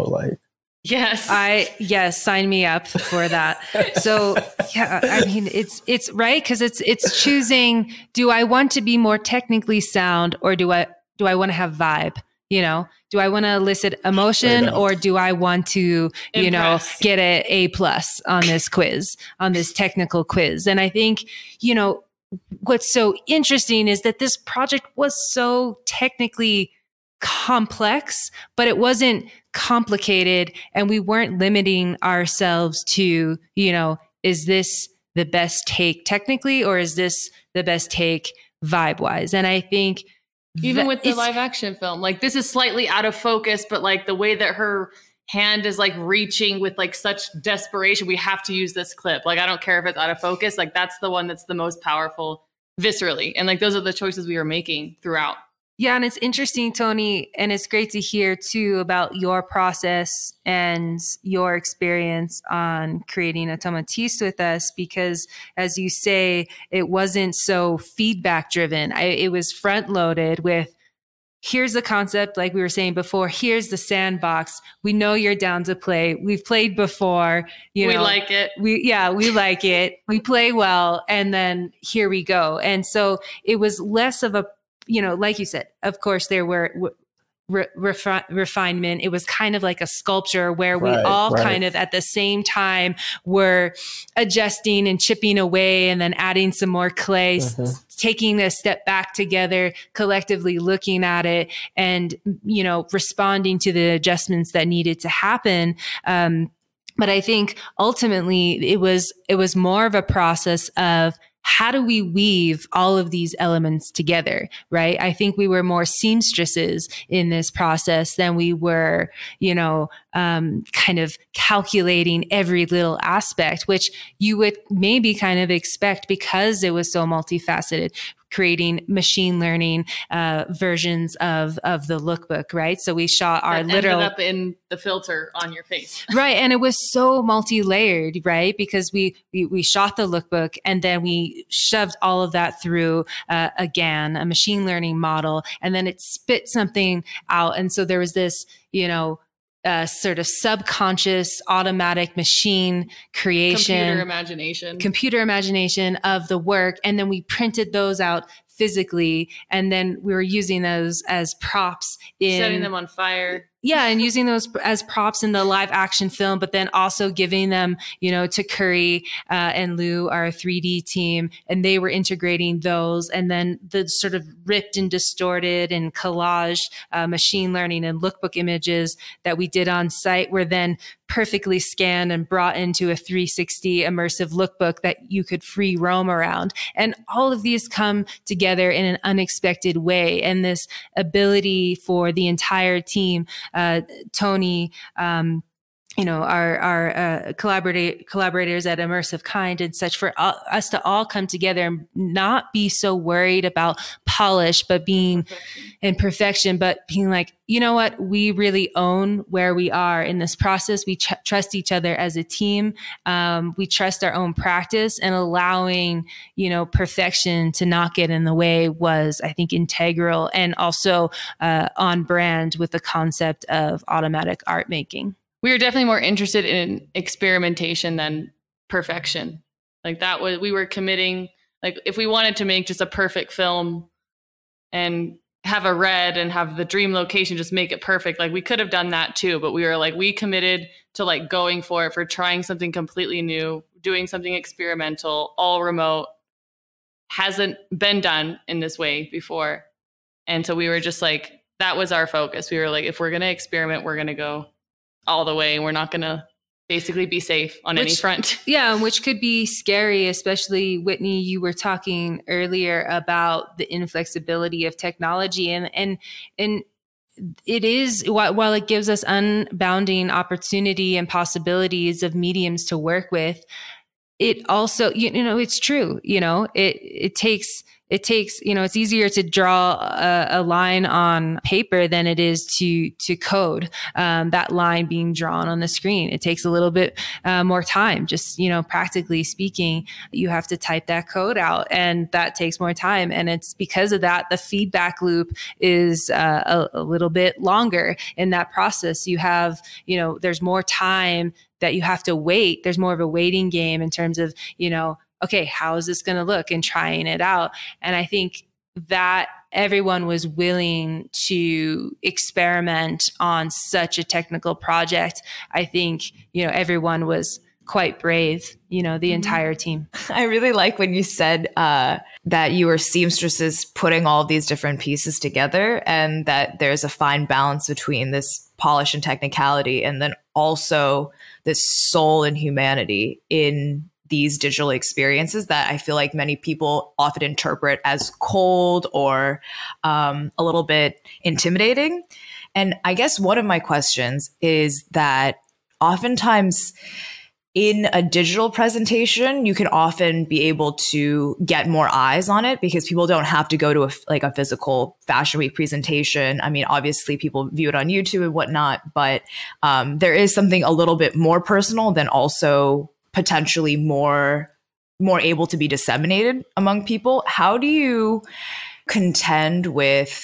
Yes, sign me up for that. So yeah, I mean, it's right. 'Cause it's choosing, do I want to be more technically sound, or do I want to have vibe? Do I want to elicit emotion, or do I want to, get an A+ on this quiz, on this technical quiz? And I think, what's so interesting is that this project was so technically complex, but it wasn't complicated. And we weren't limiting ourselves to, is this the best take technically, or is this the best take vibe wise? And I think, even with the live action film, like, this is slightly out of focus, but like the way that her hand is like reaching with like such desperation, we have to use this clip. Like, I don't care if it's out of focus. Like, that's the one that's the most powerful viscerally. And like, those are the choices we were making throughout. Yeah. And it's interesting, Tony, and it's great to hear too about your process and your experience on creating Automatiste with us, because as you say, it wasn't so feedback driven. It was front loaded with, here's the concept, like we were saying before, here's the sandbox. We know you're down to play. We've played before. We like it. We like it. We play well. And then here we go. And so it was less of a, like you said, of course, there were refinement. It was kind of like a sculpture where we all kind of at the same time were adjusting and chipping away and then adding some more clay, taking a step back together, collectively looking at it and, responding to the adjustments that needed to happen. But I think ultimately it was more of a process of, how do we weave all of these elements together, right? I think we were more seamstresses in this process than we were, kind of calculating every little aspect, which you would maybe kind of expect because it was so multifaceted, creating machine learning versions of the lookbook, right? So we shot our literal ended up in the filter on your face, right? And it was so multi-layered, right? Because we shot the lookbook and then we shoved all of that through a machine learning model, and then it spit something out. And so there was this, sort of subconscious automatic machine creation, computer imagination of the work. And then we printed those out physically. And then we were using those as props in setting them on fire. Yeah, and using those as props in the live action film, but then also giving them, to Curry and Lou, our 3D team, and they were integrating those. And then the sort of ripped and distorted and collage machine learning and lookbook images that we did on site were then perfectly scanned and brought into a 360 immersive lookbook that you could free roam around. And all of these come together in an unexpected way. And this ability for the entire team, Tony, our collaborators at Immersive Kind and such, for us to all come together and not be so worried about polish, but being in perfection, but being like, you know what, we really own where we are in this process. We trust each other as a team. We trust our own practice, and allowing, perfection to not get in the way was, I think, integral and also on brand with the concept of automatic art making. We were definitely more interested in experimentation than perfection. Like that was, we were committing, like if we wanted to make just a perfect film and have a red and have the dream location, just make it perfect. Like we could have done that too, but we were like, we committed to like going for it, for trying something completely new, doing something experimental, all remote, hasn't been done in this way before. And so we were just like, that was our focus. We were like, if we're going to experiment, we're going to go all the way. We're not going to basically be safe on any front. Yeah, which could be scary, especially, Whitney, you were talking earlier about the inflexibility of technology, and it is, while it gives us unbounding opportunity and possibilities of mediums to work with, it also, it's true, it takes, it's easier to draw a line on paper than it is to code that line being drawn on the screen. It takes a little bit more time. Just, practically speaking, you have to type that code out, and that takes more time. And it's because of that, the feedback loop is a little bit longer in that process. You have, there's more time that you have to wait. There's more of a waiting game in terms of, okay, how is this going to look, and trying it out. And I think that everyone was willing to experiment on such a technical project. I think, everyone was quite brave, the entire team. I really like when you said that you were seamstresses putting all these different pieces together, and that there's a fine balance between this polish and technicality, and then also this soul and humanity in these digital experiences that I feel like many people often interpret as cold or a little bit intimidating. And I guess one of my questions is that oftentimes in a digital presentation, you can often be able to get more eyes on it because people don't have to go to a physical Fashion Week presentation. I mean, obviously people view it on YouTube and whatnot, but there is something a little bit more personal than also potentially more able to be disseminated among people. How do you contend with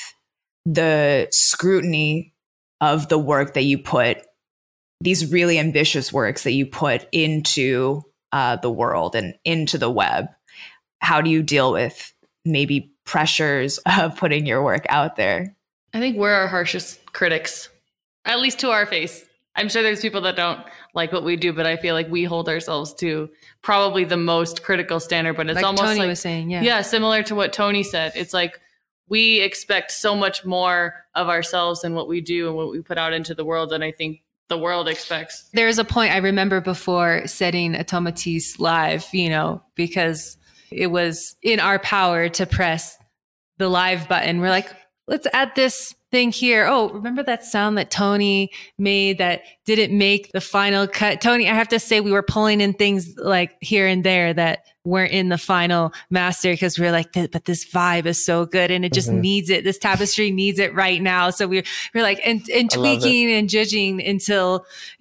the scrutiny of the work that you put, these really ambitious works that you put into the world and into the web? How do you deal with maybe pressures of putting your work out there? I think we're our harshest critics, at least to our face. I'm sure there's people that don't like what we do, but I feel like we hold ourselves to probably the most critical standard. But it's like almost Tony like was saying, yeah, similar to what Tony said. It's like we expect so much more of ourselves and what we do and what we put out into the world than I think the world expects. There's a point I remember before setting Automatisse live, because it was in our power to press the live button. We're like, let's add this thing here. Oh, remember that sound that Tony made that didn't make the final cut? Tony, I have to say, we were pulling in things like here and there that weren't in the final master because we were like, but this vibe is so good and it just needs it. This tapestry needs it right now. So we're like, and tweaking and judging until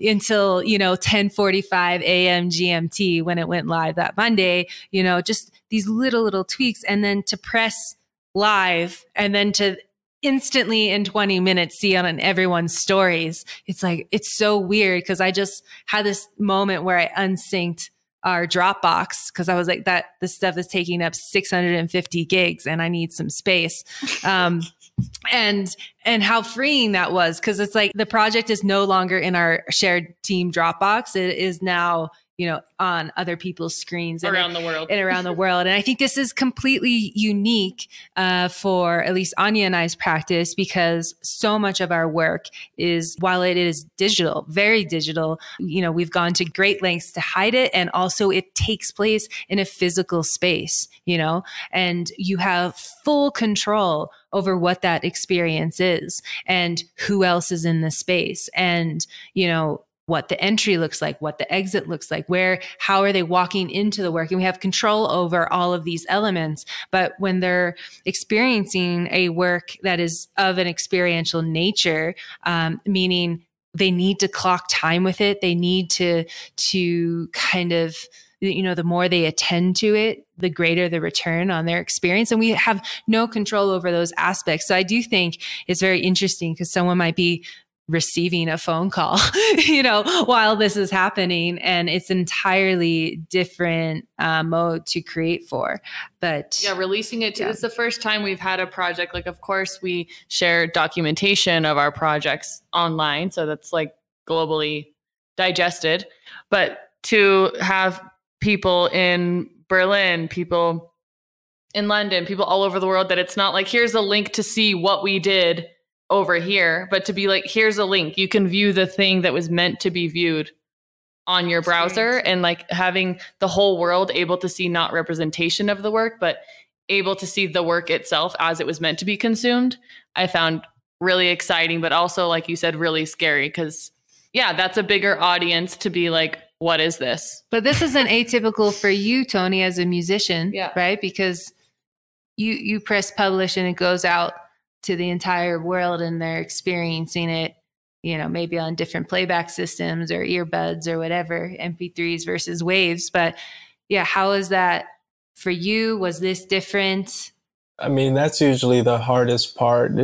10:45 a.m. GMT when it went live that Monday, just these little tweaks. And then to press live and then to instantly in 20 minutes see on everyone's stories. It's like, it's so weird because I just had this moment where I unsynced our Dropbox because I was like, this stuff is taking up 650 gigs and I need some space. and how freeing that was, because it's like the project is no longer in our shared team Dropbox. It is now, on other people's screens around the world. And I think this is completely unique for at least Anya and I's practice, because so much of our work is, while it is digital, very digital, we've gone to great lengths to hide it. And also it takes place in a physical space, and you have full control over what that experience is and who else is in the space, and, what the entry looks like, what the exit looks like, how are they walking into the work? And we have control over all of these elements. But when they're experiencing a work that is of an experiential nature, meaning they need to clock time with it, they need to kind of, the more they attend to it, the greater the return on their experience. And we have no control over those aspects. So I do think it's very interesting, because someone might be receiving a phone call, while this is happening, and it's entirely different mode to create for. But yeah, releasing it it's the first time we've had a project. Like, of course, we share documentation of our projects online, so that's like globally digested. But to have people in Berlin, people in London, people all over the world, that it's not like, here's a link to see what we did over here, but to be like, here's a link, you can view the thing that was meant to be viewed on your browser, and like having the whole world able to see not representation of the work, but able to see the work itself as it was meant to be consumed, I found really exciting, but also, like you said, really scary, because that's a bigger audience to be like, what is this? But this isn't atypical for you, Tony, as a musician, right? Because you press publish and it goes out to the entire world, and they're experiencing it, maybe on different playback systems or earbuds or whatever, MP3s versus waves. But how is that for you? Was this different? I mean, that's usually the hardest part.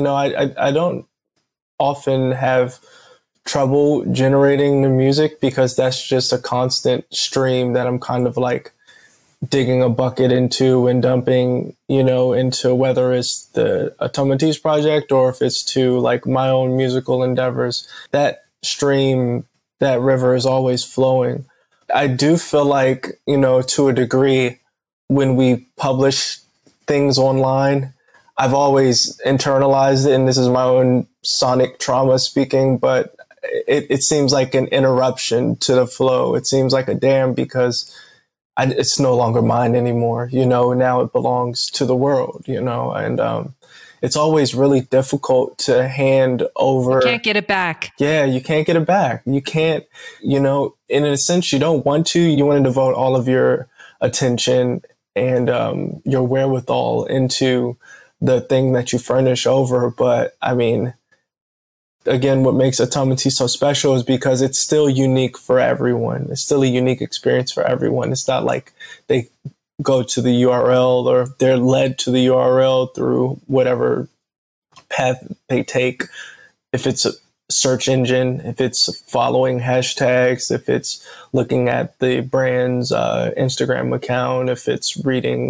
I don't often have trouble generating the music, because that's just a constant stream that I'm kind of like digging a bucket into and dumping, into, whether it's the Atomatis project or if it's to like my own musical endeavors. That stream, that river is always flowing. I do feel like, to a degree, when we publish things online, I've always internalized it, and this is my own sonic trauma speaking, but it seems like an interruption to the flow. It seems like a dam, because it's no longer mine anymore, now it belongs to the world, and it's always really difficult to hand over. You can't get it back. Yeah, you can't get it back. You can't, in a sense, you don't want to. You want to devote all of your attention and your wherewithal into the thing that you furnish over. But I mean, again, what makes Automati so special is because it's still unique for everyone. It's still a unique experience for everyone. It's not like they go to the URL or they're led to the URL through whatever path they take. If it's a search engine, if it's following hashtags, if it's looking at the brand's Instagram account, if it's reading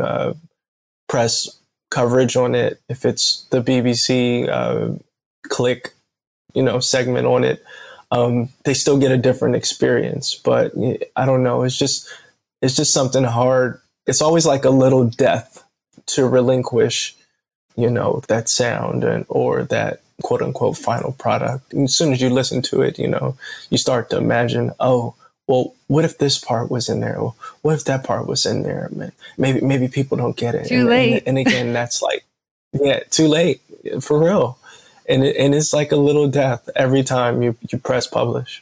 press coverage on it, if it's the BBC click segment on it, they still get a different experience. But I don't know. It's just something hard. It's always like a little death to relinquish, that sound or that quote unquote final product. And as soon as you listen to it, you start to imagine, oh, well, what if this part was in there? Well, what if that part was in there? Man, maybe people don't get it. Too late. And again, that's like, too late, for real. And it's like a little death every time you press publish.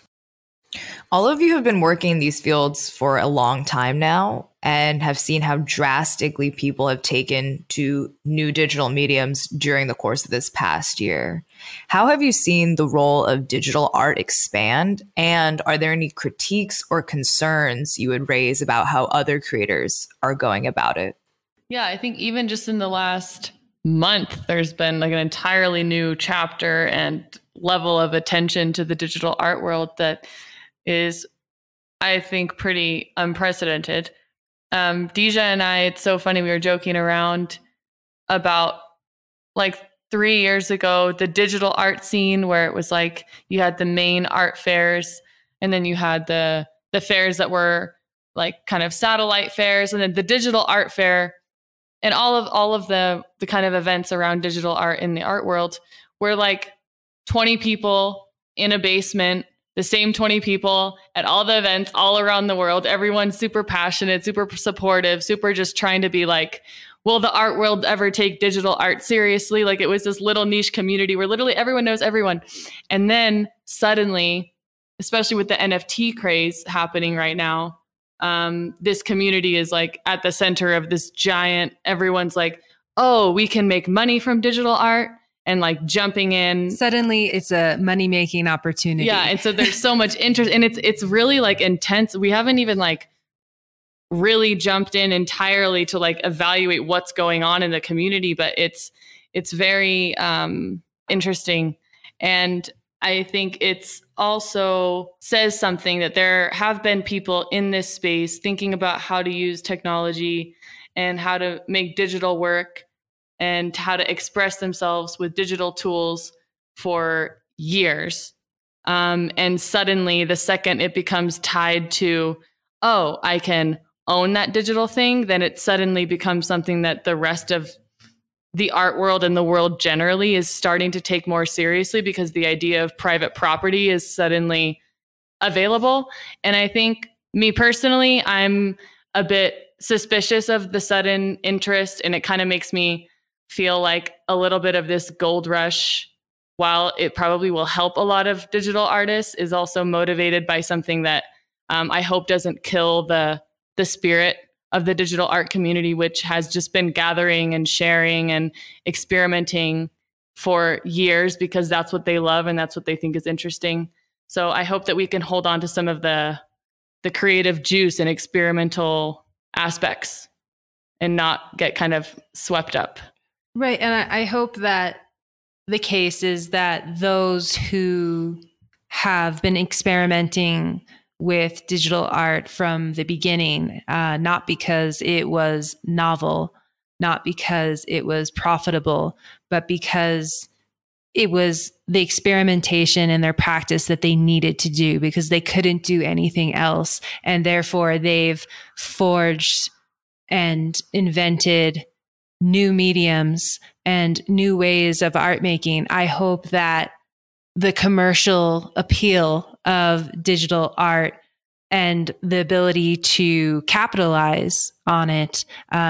All of you have been working in these fields for a long time now and have seen how drastically people have taken to new digital mediums during the course of this past year. How have you seen the role of digital art expand? And are there any critiques or concerns you would raise about how other creators are going about it? Yeah, I think even just in the last month, there's been like an entirely new chapter and level of attention to the digital art world that is, I think, pretty unprecedented. Deja and I, it's so funny, we were joking around about like 3 years ago, the digital art scene, where it was like you had the main art fairs, and then you had the fairs that were like kind of satellite fairs, and then the digital art fair, and all of the kind of events around digital art in the art world were like 20 people in a basement, the same 20 people at all the events all around the world. Everyone's super passionate, super supportive, super just trying to be like, will the art world ever take digital art seriously? Like, it was this little niche community where literally everyone knows everyone. And then suddenly, especially with the NFT craze happening right now, this community is like at the center of this giant, everyone's like, oh, we can make money from digital art, and like jumping in. Suddenly it's a money-making opportunity. Yeah. And so there's so much interest, and it's really like intense. We haven't even like really jumped in entirely to like evaluate what's going on in the community, but it's very interesting. And I think it's also says something that there have been people in this space thinking about how to use technology and how to make digital work and how to express themselves with digital tools for years. And suddenly, the second it becomes tied to, oh, I can own that digital thing, then it suddenly becomes something that the rest of the art world and the world generally is starting to take more seriously, because the idea of private property is suddenly available. And I think, me personally, I'm a bit suspicious of the sudden interest, and it kind of makes me feel like a little bit of this gold rush, while it probably will help a lot of digital artists, is also motivated by something that I hope doesn't kill the spirit of the digital art community, which has just been gathering and sharing and experimenting for years, because that's what they love and that's what they think is interesting. So I hope that we can hold on to some of the creative juice and experimental aspects and not get kind of swept up. Right. And I hope that the case is that those who have been experimenting with digital art from the beginning, not because it was novel, not because it was profitable, but because it was the experimentation and their practice that they needed to do, because they couldn't do anything else. And therefore they've forged and invented new mediums and new ways of art making. I hope that the commercial appeal of digital art and the ability to capitalize on it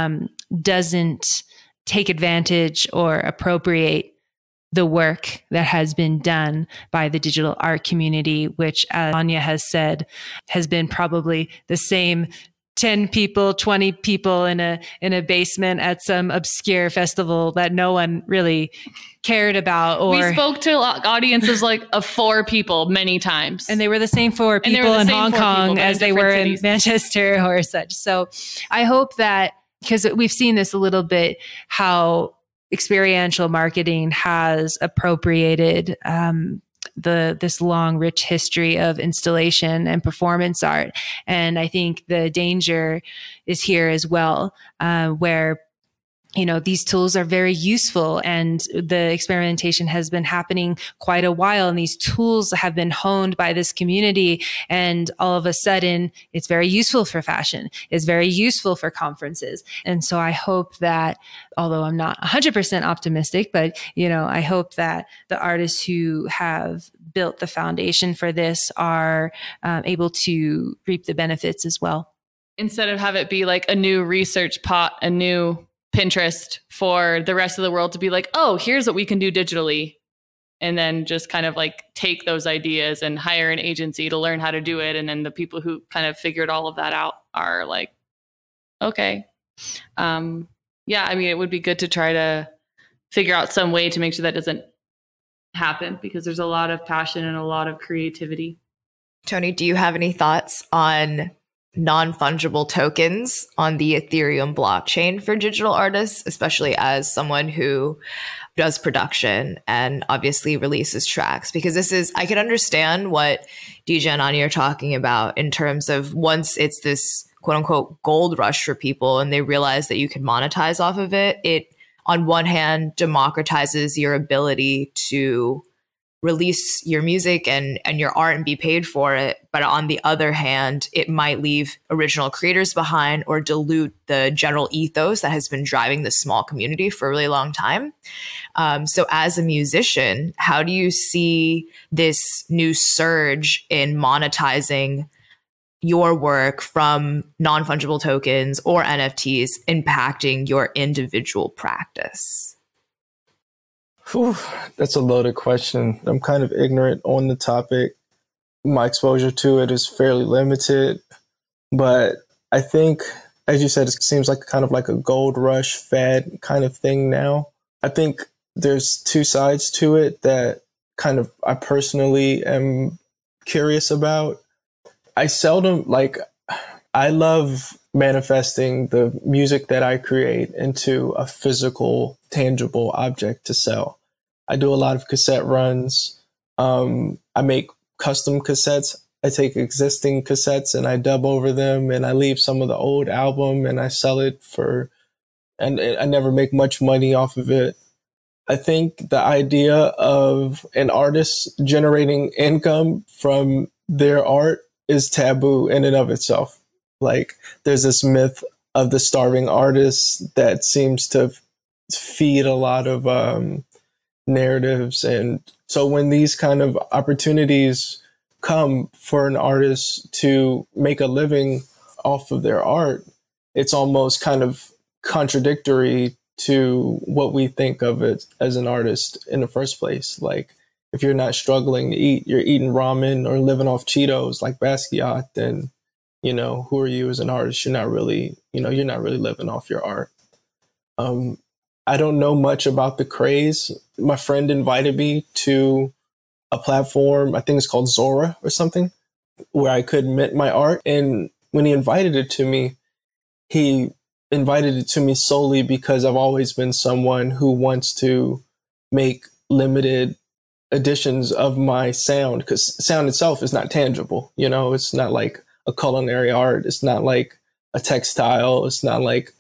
doesn't take advantage or appropriate the work that has been done by the digital art community, which, as Anya has said, has been probably the same 10 people, 20 people in a basement at some obscure festival that no one really cared about. Or we spoke to audiences like of 4 people many times. And they were the same 4 people in Hong Kong as they were in Manchester or such. So I hope that, because we've seen this a little bit, how experiential marketing has appropriated this long, rich history of installation and performance art. And I think the danger is here as well, where these tools are very useful, and the experimentation has been happening quite a while, and these tools have been honed by this community. And all of a sudden, it's very useful for fashion. It's very useful for conferences. And so I hope that, although I'm not 100% optimistic, but, I hope that the artists who have built the foundation for this are able to reap the benefits as well. Instead of have it be like a new research pot, a new Pinterest for the rest of the world to be like, oh, here's what we can do digitally. And then just kind of like take those ideas and hire an agency to learn how to do it. And then the people who kind of figured all of that out are like, okay. Yeah, I mean, it would be good to try to figure out some way to make sure that doesn't happen, because there's a lot of passion and a lot of creativity. Tony, do you have any thoughts on non-fungible tokens on the Ethereum blockchain for digital artists, especially as someone who does production and obviously releases tracks? Because I can understand what DJ and Anya are talking about in terms of, once it's this quote unquote gold rush for people and they realize that you can monetize off of it, it on one hand democratizes your ability to release your music and your art and be paid for it. But on the other hand, it might leave original creators behind or dilute the general ethos that has been driving this small community for a really long time. So as a musician, how do you see this new surge in monetizing your work from non-fungible tokens or NFTs impacting your individual practice? Whew, that's a loaded question. I'm kind of ignorant on the topic. My exposure to it is fairly limited, but I think, as you said, it seems like kind of like a gold rush fad kind of thing now. I think there's two sides to it that kind of I personally am curious about. I love manifesting the music that I create into a physical, tangible object to sell. I do a lot of cassette runs. I make custom cassettes. I take existing cassettes and I dub over them, and I leave some of the old album and I sell it and I never make much money off of it. I think the idea of an artist generating income from their art is taboo in and of itself. Like, there's this myth of the starving artist that seems to feed a lot of narratives. And so when these kind of opportunities come for an artist to make a living off of their art, it's almost kind of contradictory to what we think of it as an artist in the first place. Like, if you're not struggling to eat, you're eating ramen or living off Cheetos like Basquiat, then, who are you as an artist? You're not really living off your art. I don't know much about the craze. My friend invited me to a platform, I think it's called Zora or something, where I could mint my art. And when he invited it to me, he invited it to me solely because I've always been someone who wants to make limited editions of my sound, because sound itself is not tangible. It's not like a culinary art. It's not like a textile. It's not like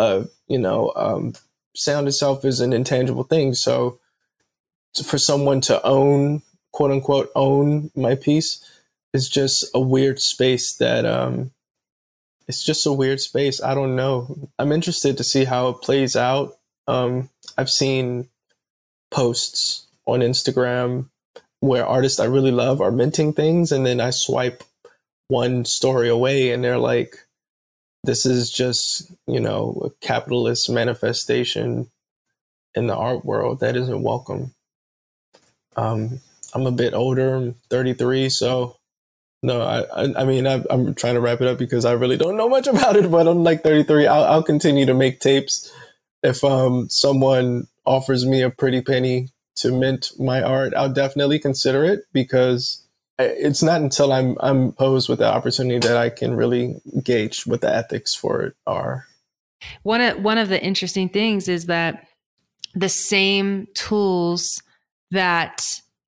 sound itself is an intangible thing. So for someone to own, quote unquote, own my piece is just a weird space that, it's just a weird space. I don't know. I'm interested to see how it plays out. I've seen posts on Instagram where artists I really love are minting things, and then I swipe one story away and they're like, this is just, a capitalist manifestation in the art world that isn't welcome. I'm a bit older, I'm 33, so no, I'm trying to wrap it up because I really don't know much about it, but I'm like 33. I'll continue to make tapes. If someone offers me a pretty penny to mint my art, I'll definitely consider it, because it's not until I'm posed with the opportunity that I can really gauge what the ethics for it are. One of the interesting things is that the same tools that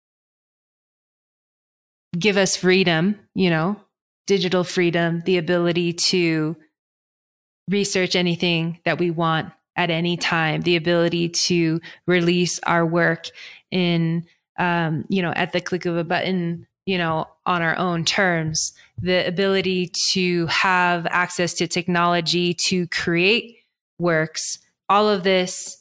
give us freedom, digital freedom, the ability to research anything that we want at any time, the ability to release our work in, at the click of a button, on our own terms, the ability to have access to technology to create works, all of this,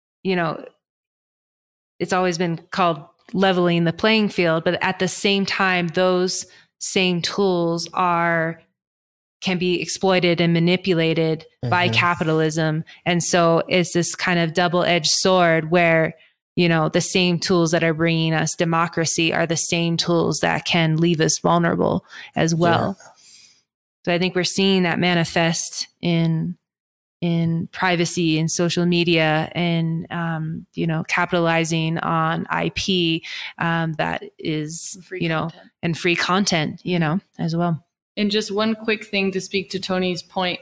it's always been called leveling the playing field, but at the same time, those same tools can be exploited and manipulated by capitalism. And so it's this kind of double-edged sword where, the same tools that are bringing us democracy are the same tools that can leave us vulnerable as well. Yeah. So I think we're seeing that manifest in privacy and social media and, capitalizing on IP that is, and free content, as well. And just one quick thing to speak to Tony's point.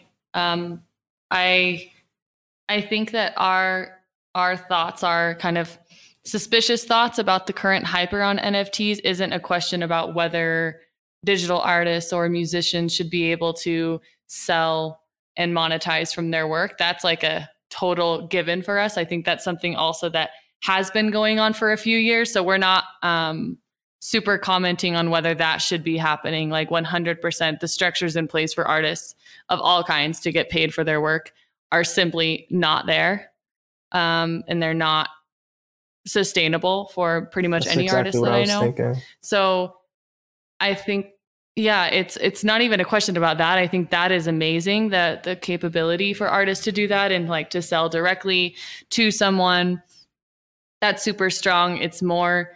I think that our thoughts are kind of suspicious thoughts about the current hype around NFTs isn't a question about whether digital artists or musicians should be able to sell and monetize from their work. That's like a total given for us. I think that's something also that has been going on for a few years. So we're not super commenting on whether that should be happening. Like 100%, the structures in place for artists of all kinds to get paid for their work are simply not there. And they're not sustainable for pretty much any artist that I know. Thinking. So I think, yeah, it's not even a question about that. I think that is amazing, that the capability for artists to do that and like to sell directly to someone, that's super strong. It's more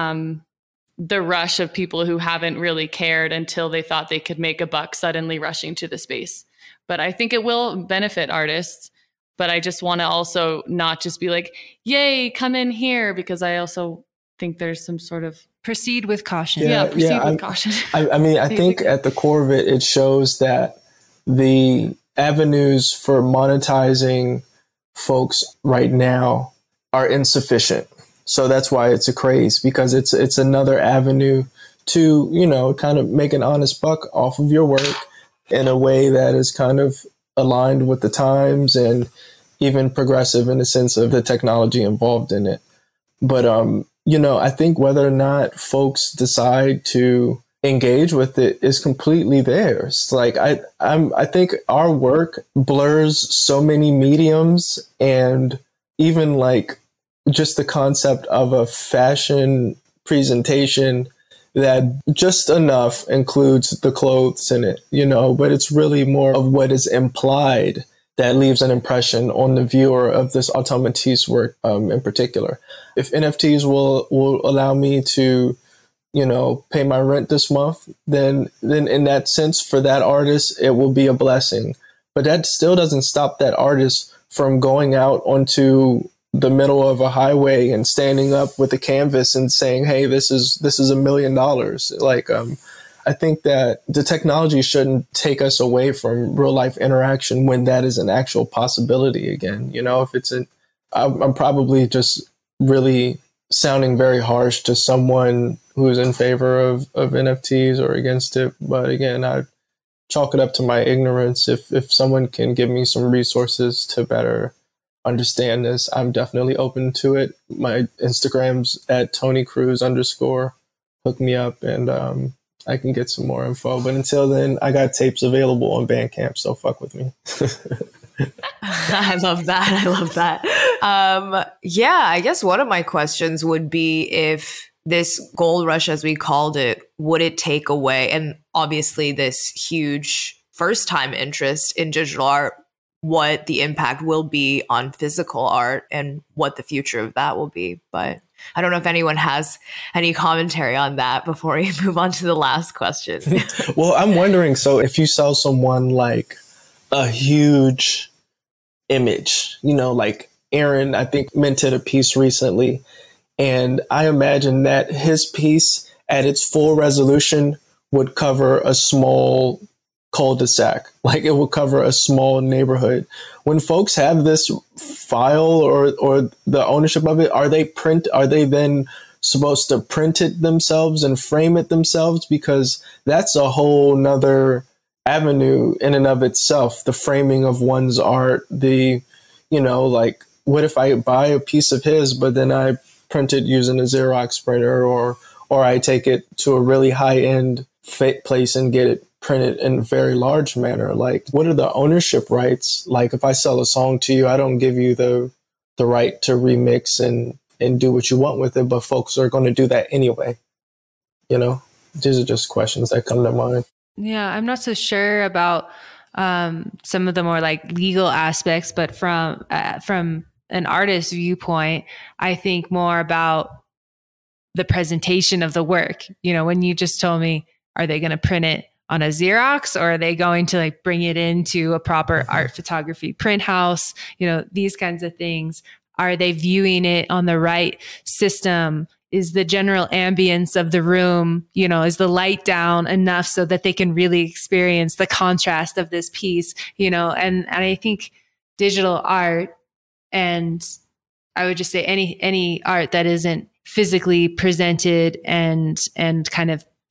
the rush of people who haven't really cared until they thought they could make a buck suddenly rushing to the space. But I think it will benefit artists. But I just want to also not just be like, yay, come in here, because I also think there's some sort of proceed with caution. Proceed with caution. I mean, I think at the core of it, it shows that the avenues for monetizing folks right now are insufficient. So that's why it's a craze, because it's another avenue to, you know, kind of make an honest buck off of your work in a way that is kind of aligned with the times and even progressive in the sense of the technology involved in it. But, you know, I think whether or not folks decide to engage with it is completely theirs. Like, I think our work blurs so many mediums, and even like just the concept of a fashion presentation that just enough includes the clothes in it, you know, but it's really more of what is implied that leaves an impression on the viewer of this Auto Matisse work in particular. If NFTs will allow me to, you know, pay my rent this month, then in that sense, for that artist, it will be a blessing. But that still doesn't stop that artist from going out onto the middle of a highway and standing up with a canvas and saying, hey, this is $1 million. Like, I think that the technology shouldn't take us away from real life interaction when that is an actual possibility again. You know, if it's I'm probably just really sounding very harsh to someone who's in favor of NFTs or against it. But again, I chalk it up to my ignorance. If someone can give me some resources to better understand this, I'm definitely open to it. My Instagram's at @TonyCruz_. Hook me up and I can get some more info. But until then, I got tapes available on Bandcamp, so fuck with me. I love that. I love that. Yeah, I guess one of my questions would be if this gold rush, as we called it, would it take away, and obviously this huge first-time interest in digital art, what the impact will be on physical art and what the future of that will be. But I don't know if anyone has any commentary on that before we move on to the last question. Well, I'm wondering, so if you sell someone like a huge image, you know, like Aaron, I think, minted a piece recently, and I imagine that his piece at its full resolution would cover a small cul-de-sac, like it will cover a small neighborhood. When folks have this file or the ownership of it, are they then supposed to print it themselves and frame it themselves? Because that's a whole nother avenue in and of itself, the framing of one's art. The, you know, like, what if I buy a piece of his, but then I print it using a Xerox printer, or I take it to a really high-end place and get it printed in a very large manner? Like, what are the ownership rights? Like, if I sell a song to you, I don't give you the right to remix and do what you want with it, but folks are going to do that anyway. You know, these are just questions that come to mind. Yeah, I'm not so sure about some of the more like legal aspects, but from an artist's viewpoint, I think more about the presentation of the work. You know, when you just told me, are they going to print it on a Xerox, or are they going to like bring it into a proper art photography print house? You know, these kinds of things. Are they viewing it on the right system? Is the general ambience of the room, you know, is the light down enough so that they can really experience the contrast of this piece, you know? And I think digital art, and I would just say any art that isn't physically presented and kind of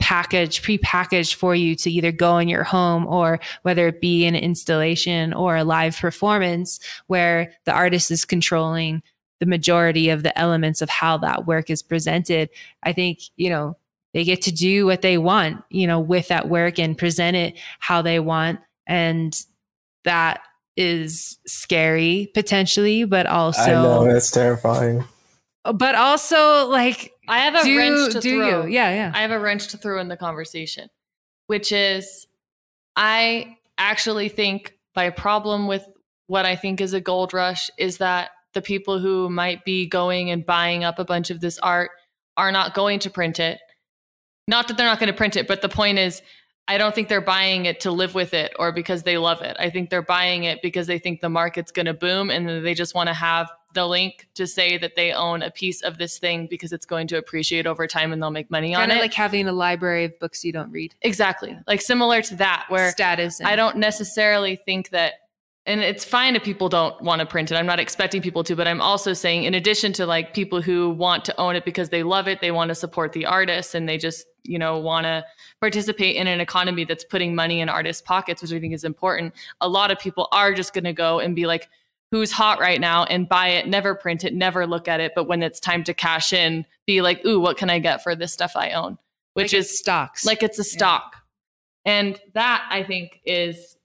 prepackaged for you to either go in your home, or whether it be an installation or a live performance where the artist is controlling the majority of the elements of how that work is presented. I think, they get to do what they want, with that work and present it how they want. And that is scary potentially, but also, I know, that's terrifying. But also, like, I have a wrench to throw. Yeah. I have a wrench to throw in the conversation, which is, I actually think my problem with what I think is a gold rush is that the people who might be going and buying up a bunch of this art are not going to print it. Not that they're not going to print it, but the point is, I don't think they're buying it to live with it or because they love it. I think they're buying it because they think the market's going to boom, and then they just want to have the link to say that they own a piece of this thing because it's going to appreciate over time and they'll make money on it. Kind of like having a library of books you don't read. Exactly. Like similar to that, where status. I don't necessarily think that, and it's fine if people don't want to print it. I'm not expecting people to, but I'm also saying, in addition to like people who want to own it because they love it, they want to support the artists, and they just, want to participate in an economy that's putting money in artists' pockets, which I think is important. A lot of people are just going to go and be like, who's hot right now, and buy it, never print it, never look at it. But when it's time to cash in, be like, ooh, what can I get for this stuff I own? Which like is stocks. Like it's a stock. And that, I think, is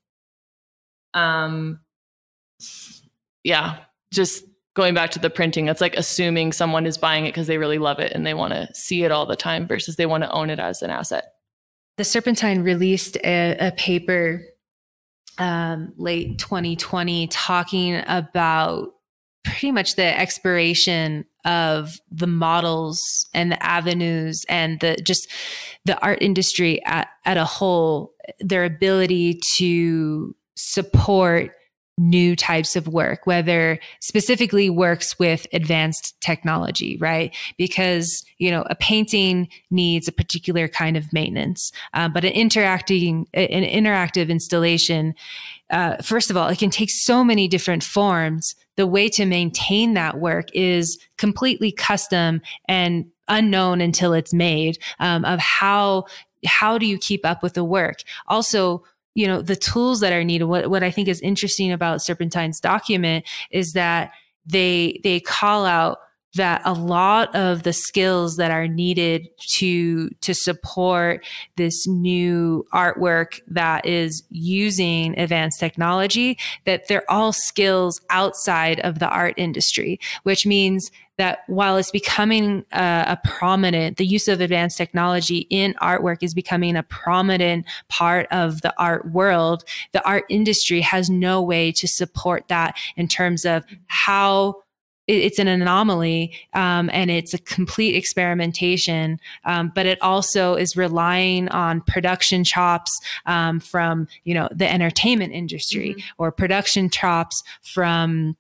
just going back to the printing. It's like assuming someone is buying it because they really love it and they want to see it all the time versus they want to own it as an asset. The Serpentine released a paper late 2020 talking about pretty much the expiration of the models and the avenues and the art industry at a whole, their ability to support new types of work, whether specifically works with advanced technology, right? Because, a painting needs a particular kind of maintenance, but an interactive installation, first of all, it can take so many different forms. The way to maintain that work is completely custom and unknown until it's made, of how do you keep up with the work? Also, the tools that are needed. What I think is interesting about Serpentine's document is that they call out that a lot of the skills that are needed to support this new artwork that is using advanced technology, that they're all skills outside of the art industry, which means that while it's becoming the use of advanced technology in artwork is becoming a prominent part of the art world, the art industry has no way to support that in terms of how it's an anomaly, and it's a complete experimentation, but it also is relying on production chops from the entertainment industry, or production chops from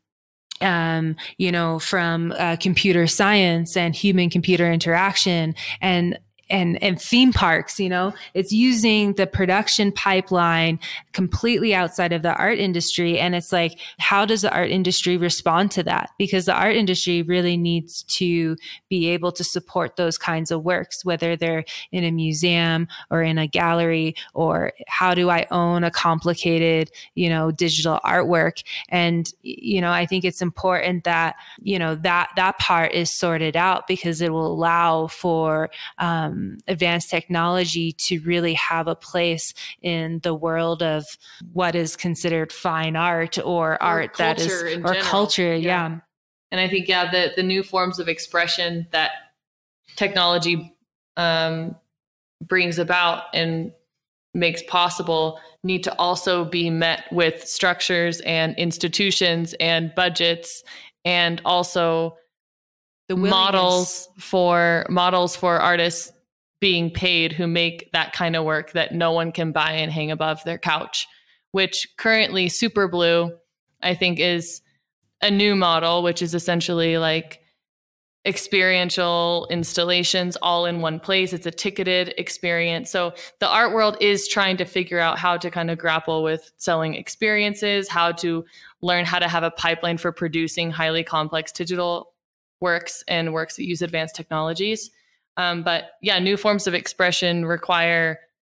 computer science and human computer interaction and theme parks. It's using the production pipeline completely outside of the art industry. And it's like, how does the art industry respond to that? Because the art industry really needs to be able to support those kinds of works, whether they're in a museum or in a gallery, or how do I own a complicated, digital artwork? And, I think it's important that, that part is sorted out, because it will allow for, advanced technology to really have a place in the world of what is considered fine art or art that is, or culture. Yeah. And I think, the new forms of expression that technology brings about and makes possible need to also be met with structures and institutions and budgets, and also the models for artists being paid who make that kind of work that no one can buy and hang above their couch, which currently Superblue, I think, is a new model, which is essentially like experiential installations all in one place. It's a ticketed experience. So the art world is trying to figure out how to kind of grapple with selling experiences, how to learn how to have a pipeline for producing highly complex digital works and works that use advanced technologies. But yeah, new forms of expression require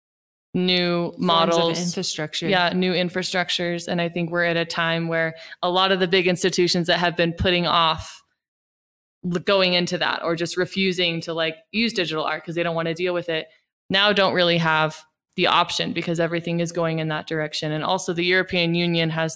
new models, of infrastructure. Yeah, new infrastructures. And I think we're at a time where a lot of the big institutions that have been putting off going into that, or just refusing to like use digital art because they don't want to deal with it, now don't really have the option because everything is going in that direction. And also the European Union has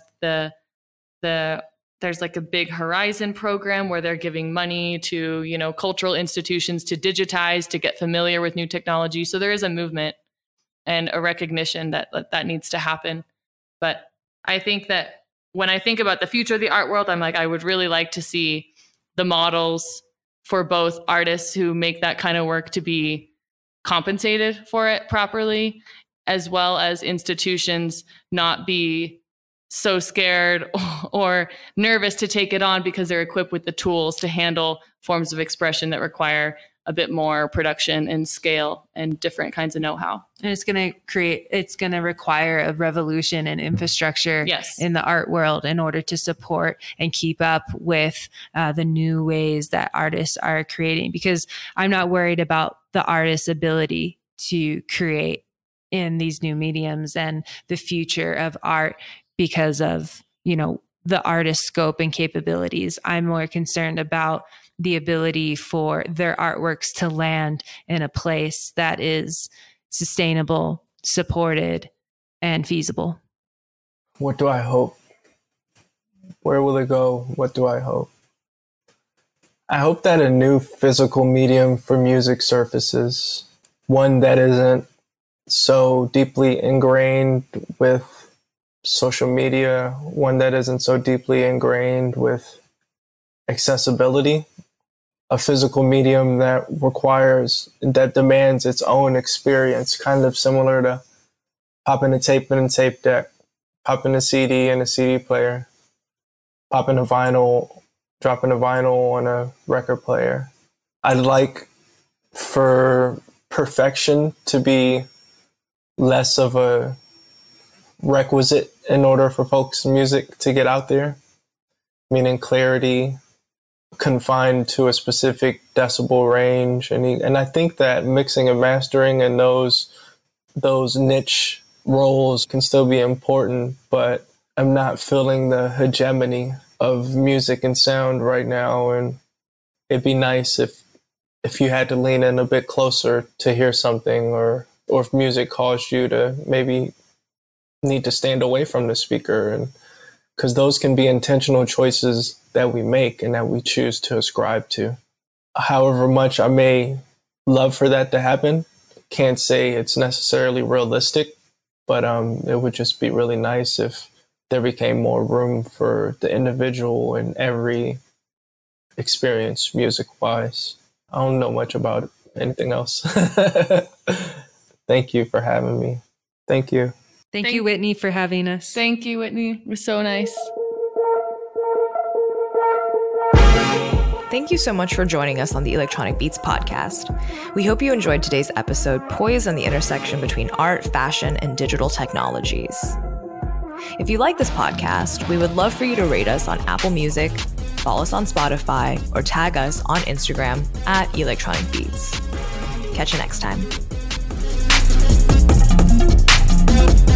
there's like a big Horizon program where they're giving money to, you know, cultural institutions to digitize, to get familiar with new technology. So there is a movement and a recognition that that needs to happen. But I think that when I think about the future of the art world, I'm like, I would really like to see the models for both artists who make that kind of work to be compensated for it properly, as well as institutions not be so scared or nervous to take it on because they're equipped with the tools to handle forms of expression that require a bit more production and scale and different kinds of know-how. And it's going to require a revolution in infrastructure in the art world in order to support and keep up with the new ways that artists are creating. Because I'm not worried about the artist's ability to create in these new mediums and the future of art because of, you know, the artist's scope and capabilities. I'm more concerned about the ability for their artworks to land in a place that is sustainable, supported, and feasible. What do I hope? Where will it go? What do I hope? I hope that a new physical medium for music surfaces, one that isn't so deeply ingrained with social media, one that isn't so deeply ingrained with accessibility, a physical medium that demands its own experience, kind of similar to popping a tape in a tape deck, popping a CD in a CD player, popping a vinyl, dropping a vinyl on a record player. I'd like for perfection to be less of a requisite in order for folks' music to get out there, meaning clarity confined to a specific decibel range. And I think that mixing and mastering and those niche roles can still be important, but I'm not feeling the hegemony of music and sound right now. And it'd be nice if you had to lean in a bit closer to hear something, or if music caused you to maybe need to stand away from the speaker, and because those can be intentional choices that we make and that we choose to ascribe to. However much I may love for that to happen, can't say it's necessarily realistic, but it would just be really nice if there became more room for the individual in every experience music-wise. I don't know much about anything else. Thank you for having me. Thank you. Thank you, Whitney, for having us. Thank you, Whitney. It was so nice. Thank you so much for joining us on the Electronic Beats podcast. We hope you enjoyed today's episode, poised on the intersection between art, fashion, and digital technologies. If you like this podcast, we would love for you to rate us on Apple Music, follow us on Spotify, or tag us on Instagram at Electronic Beats. Catch you next time.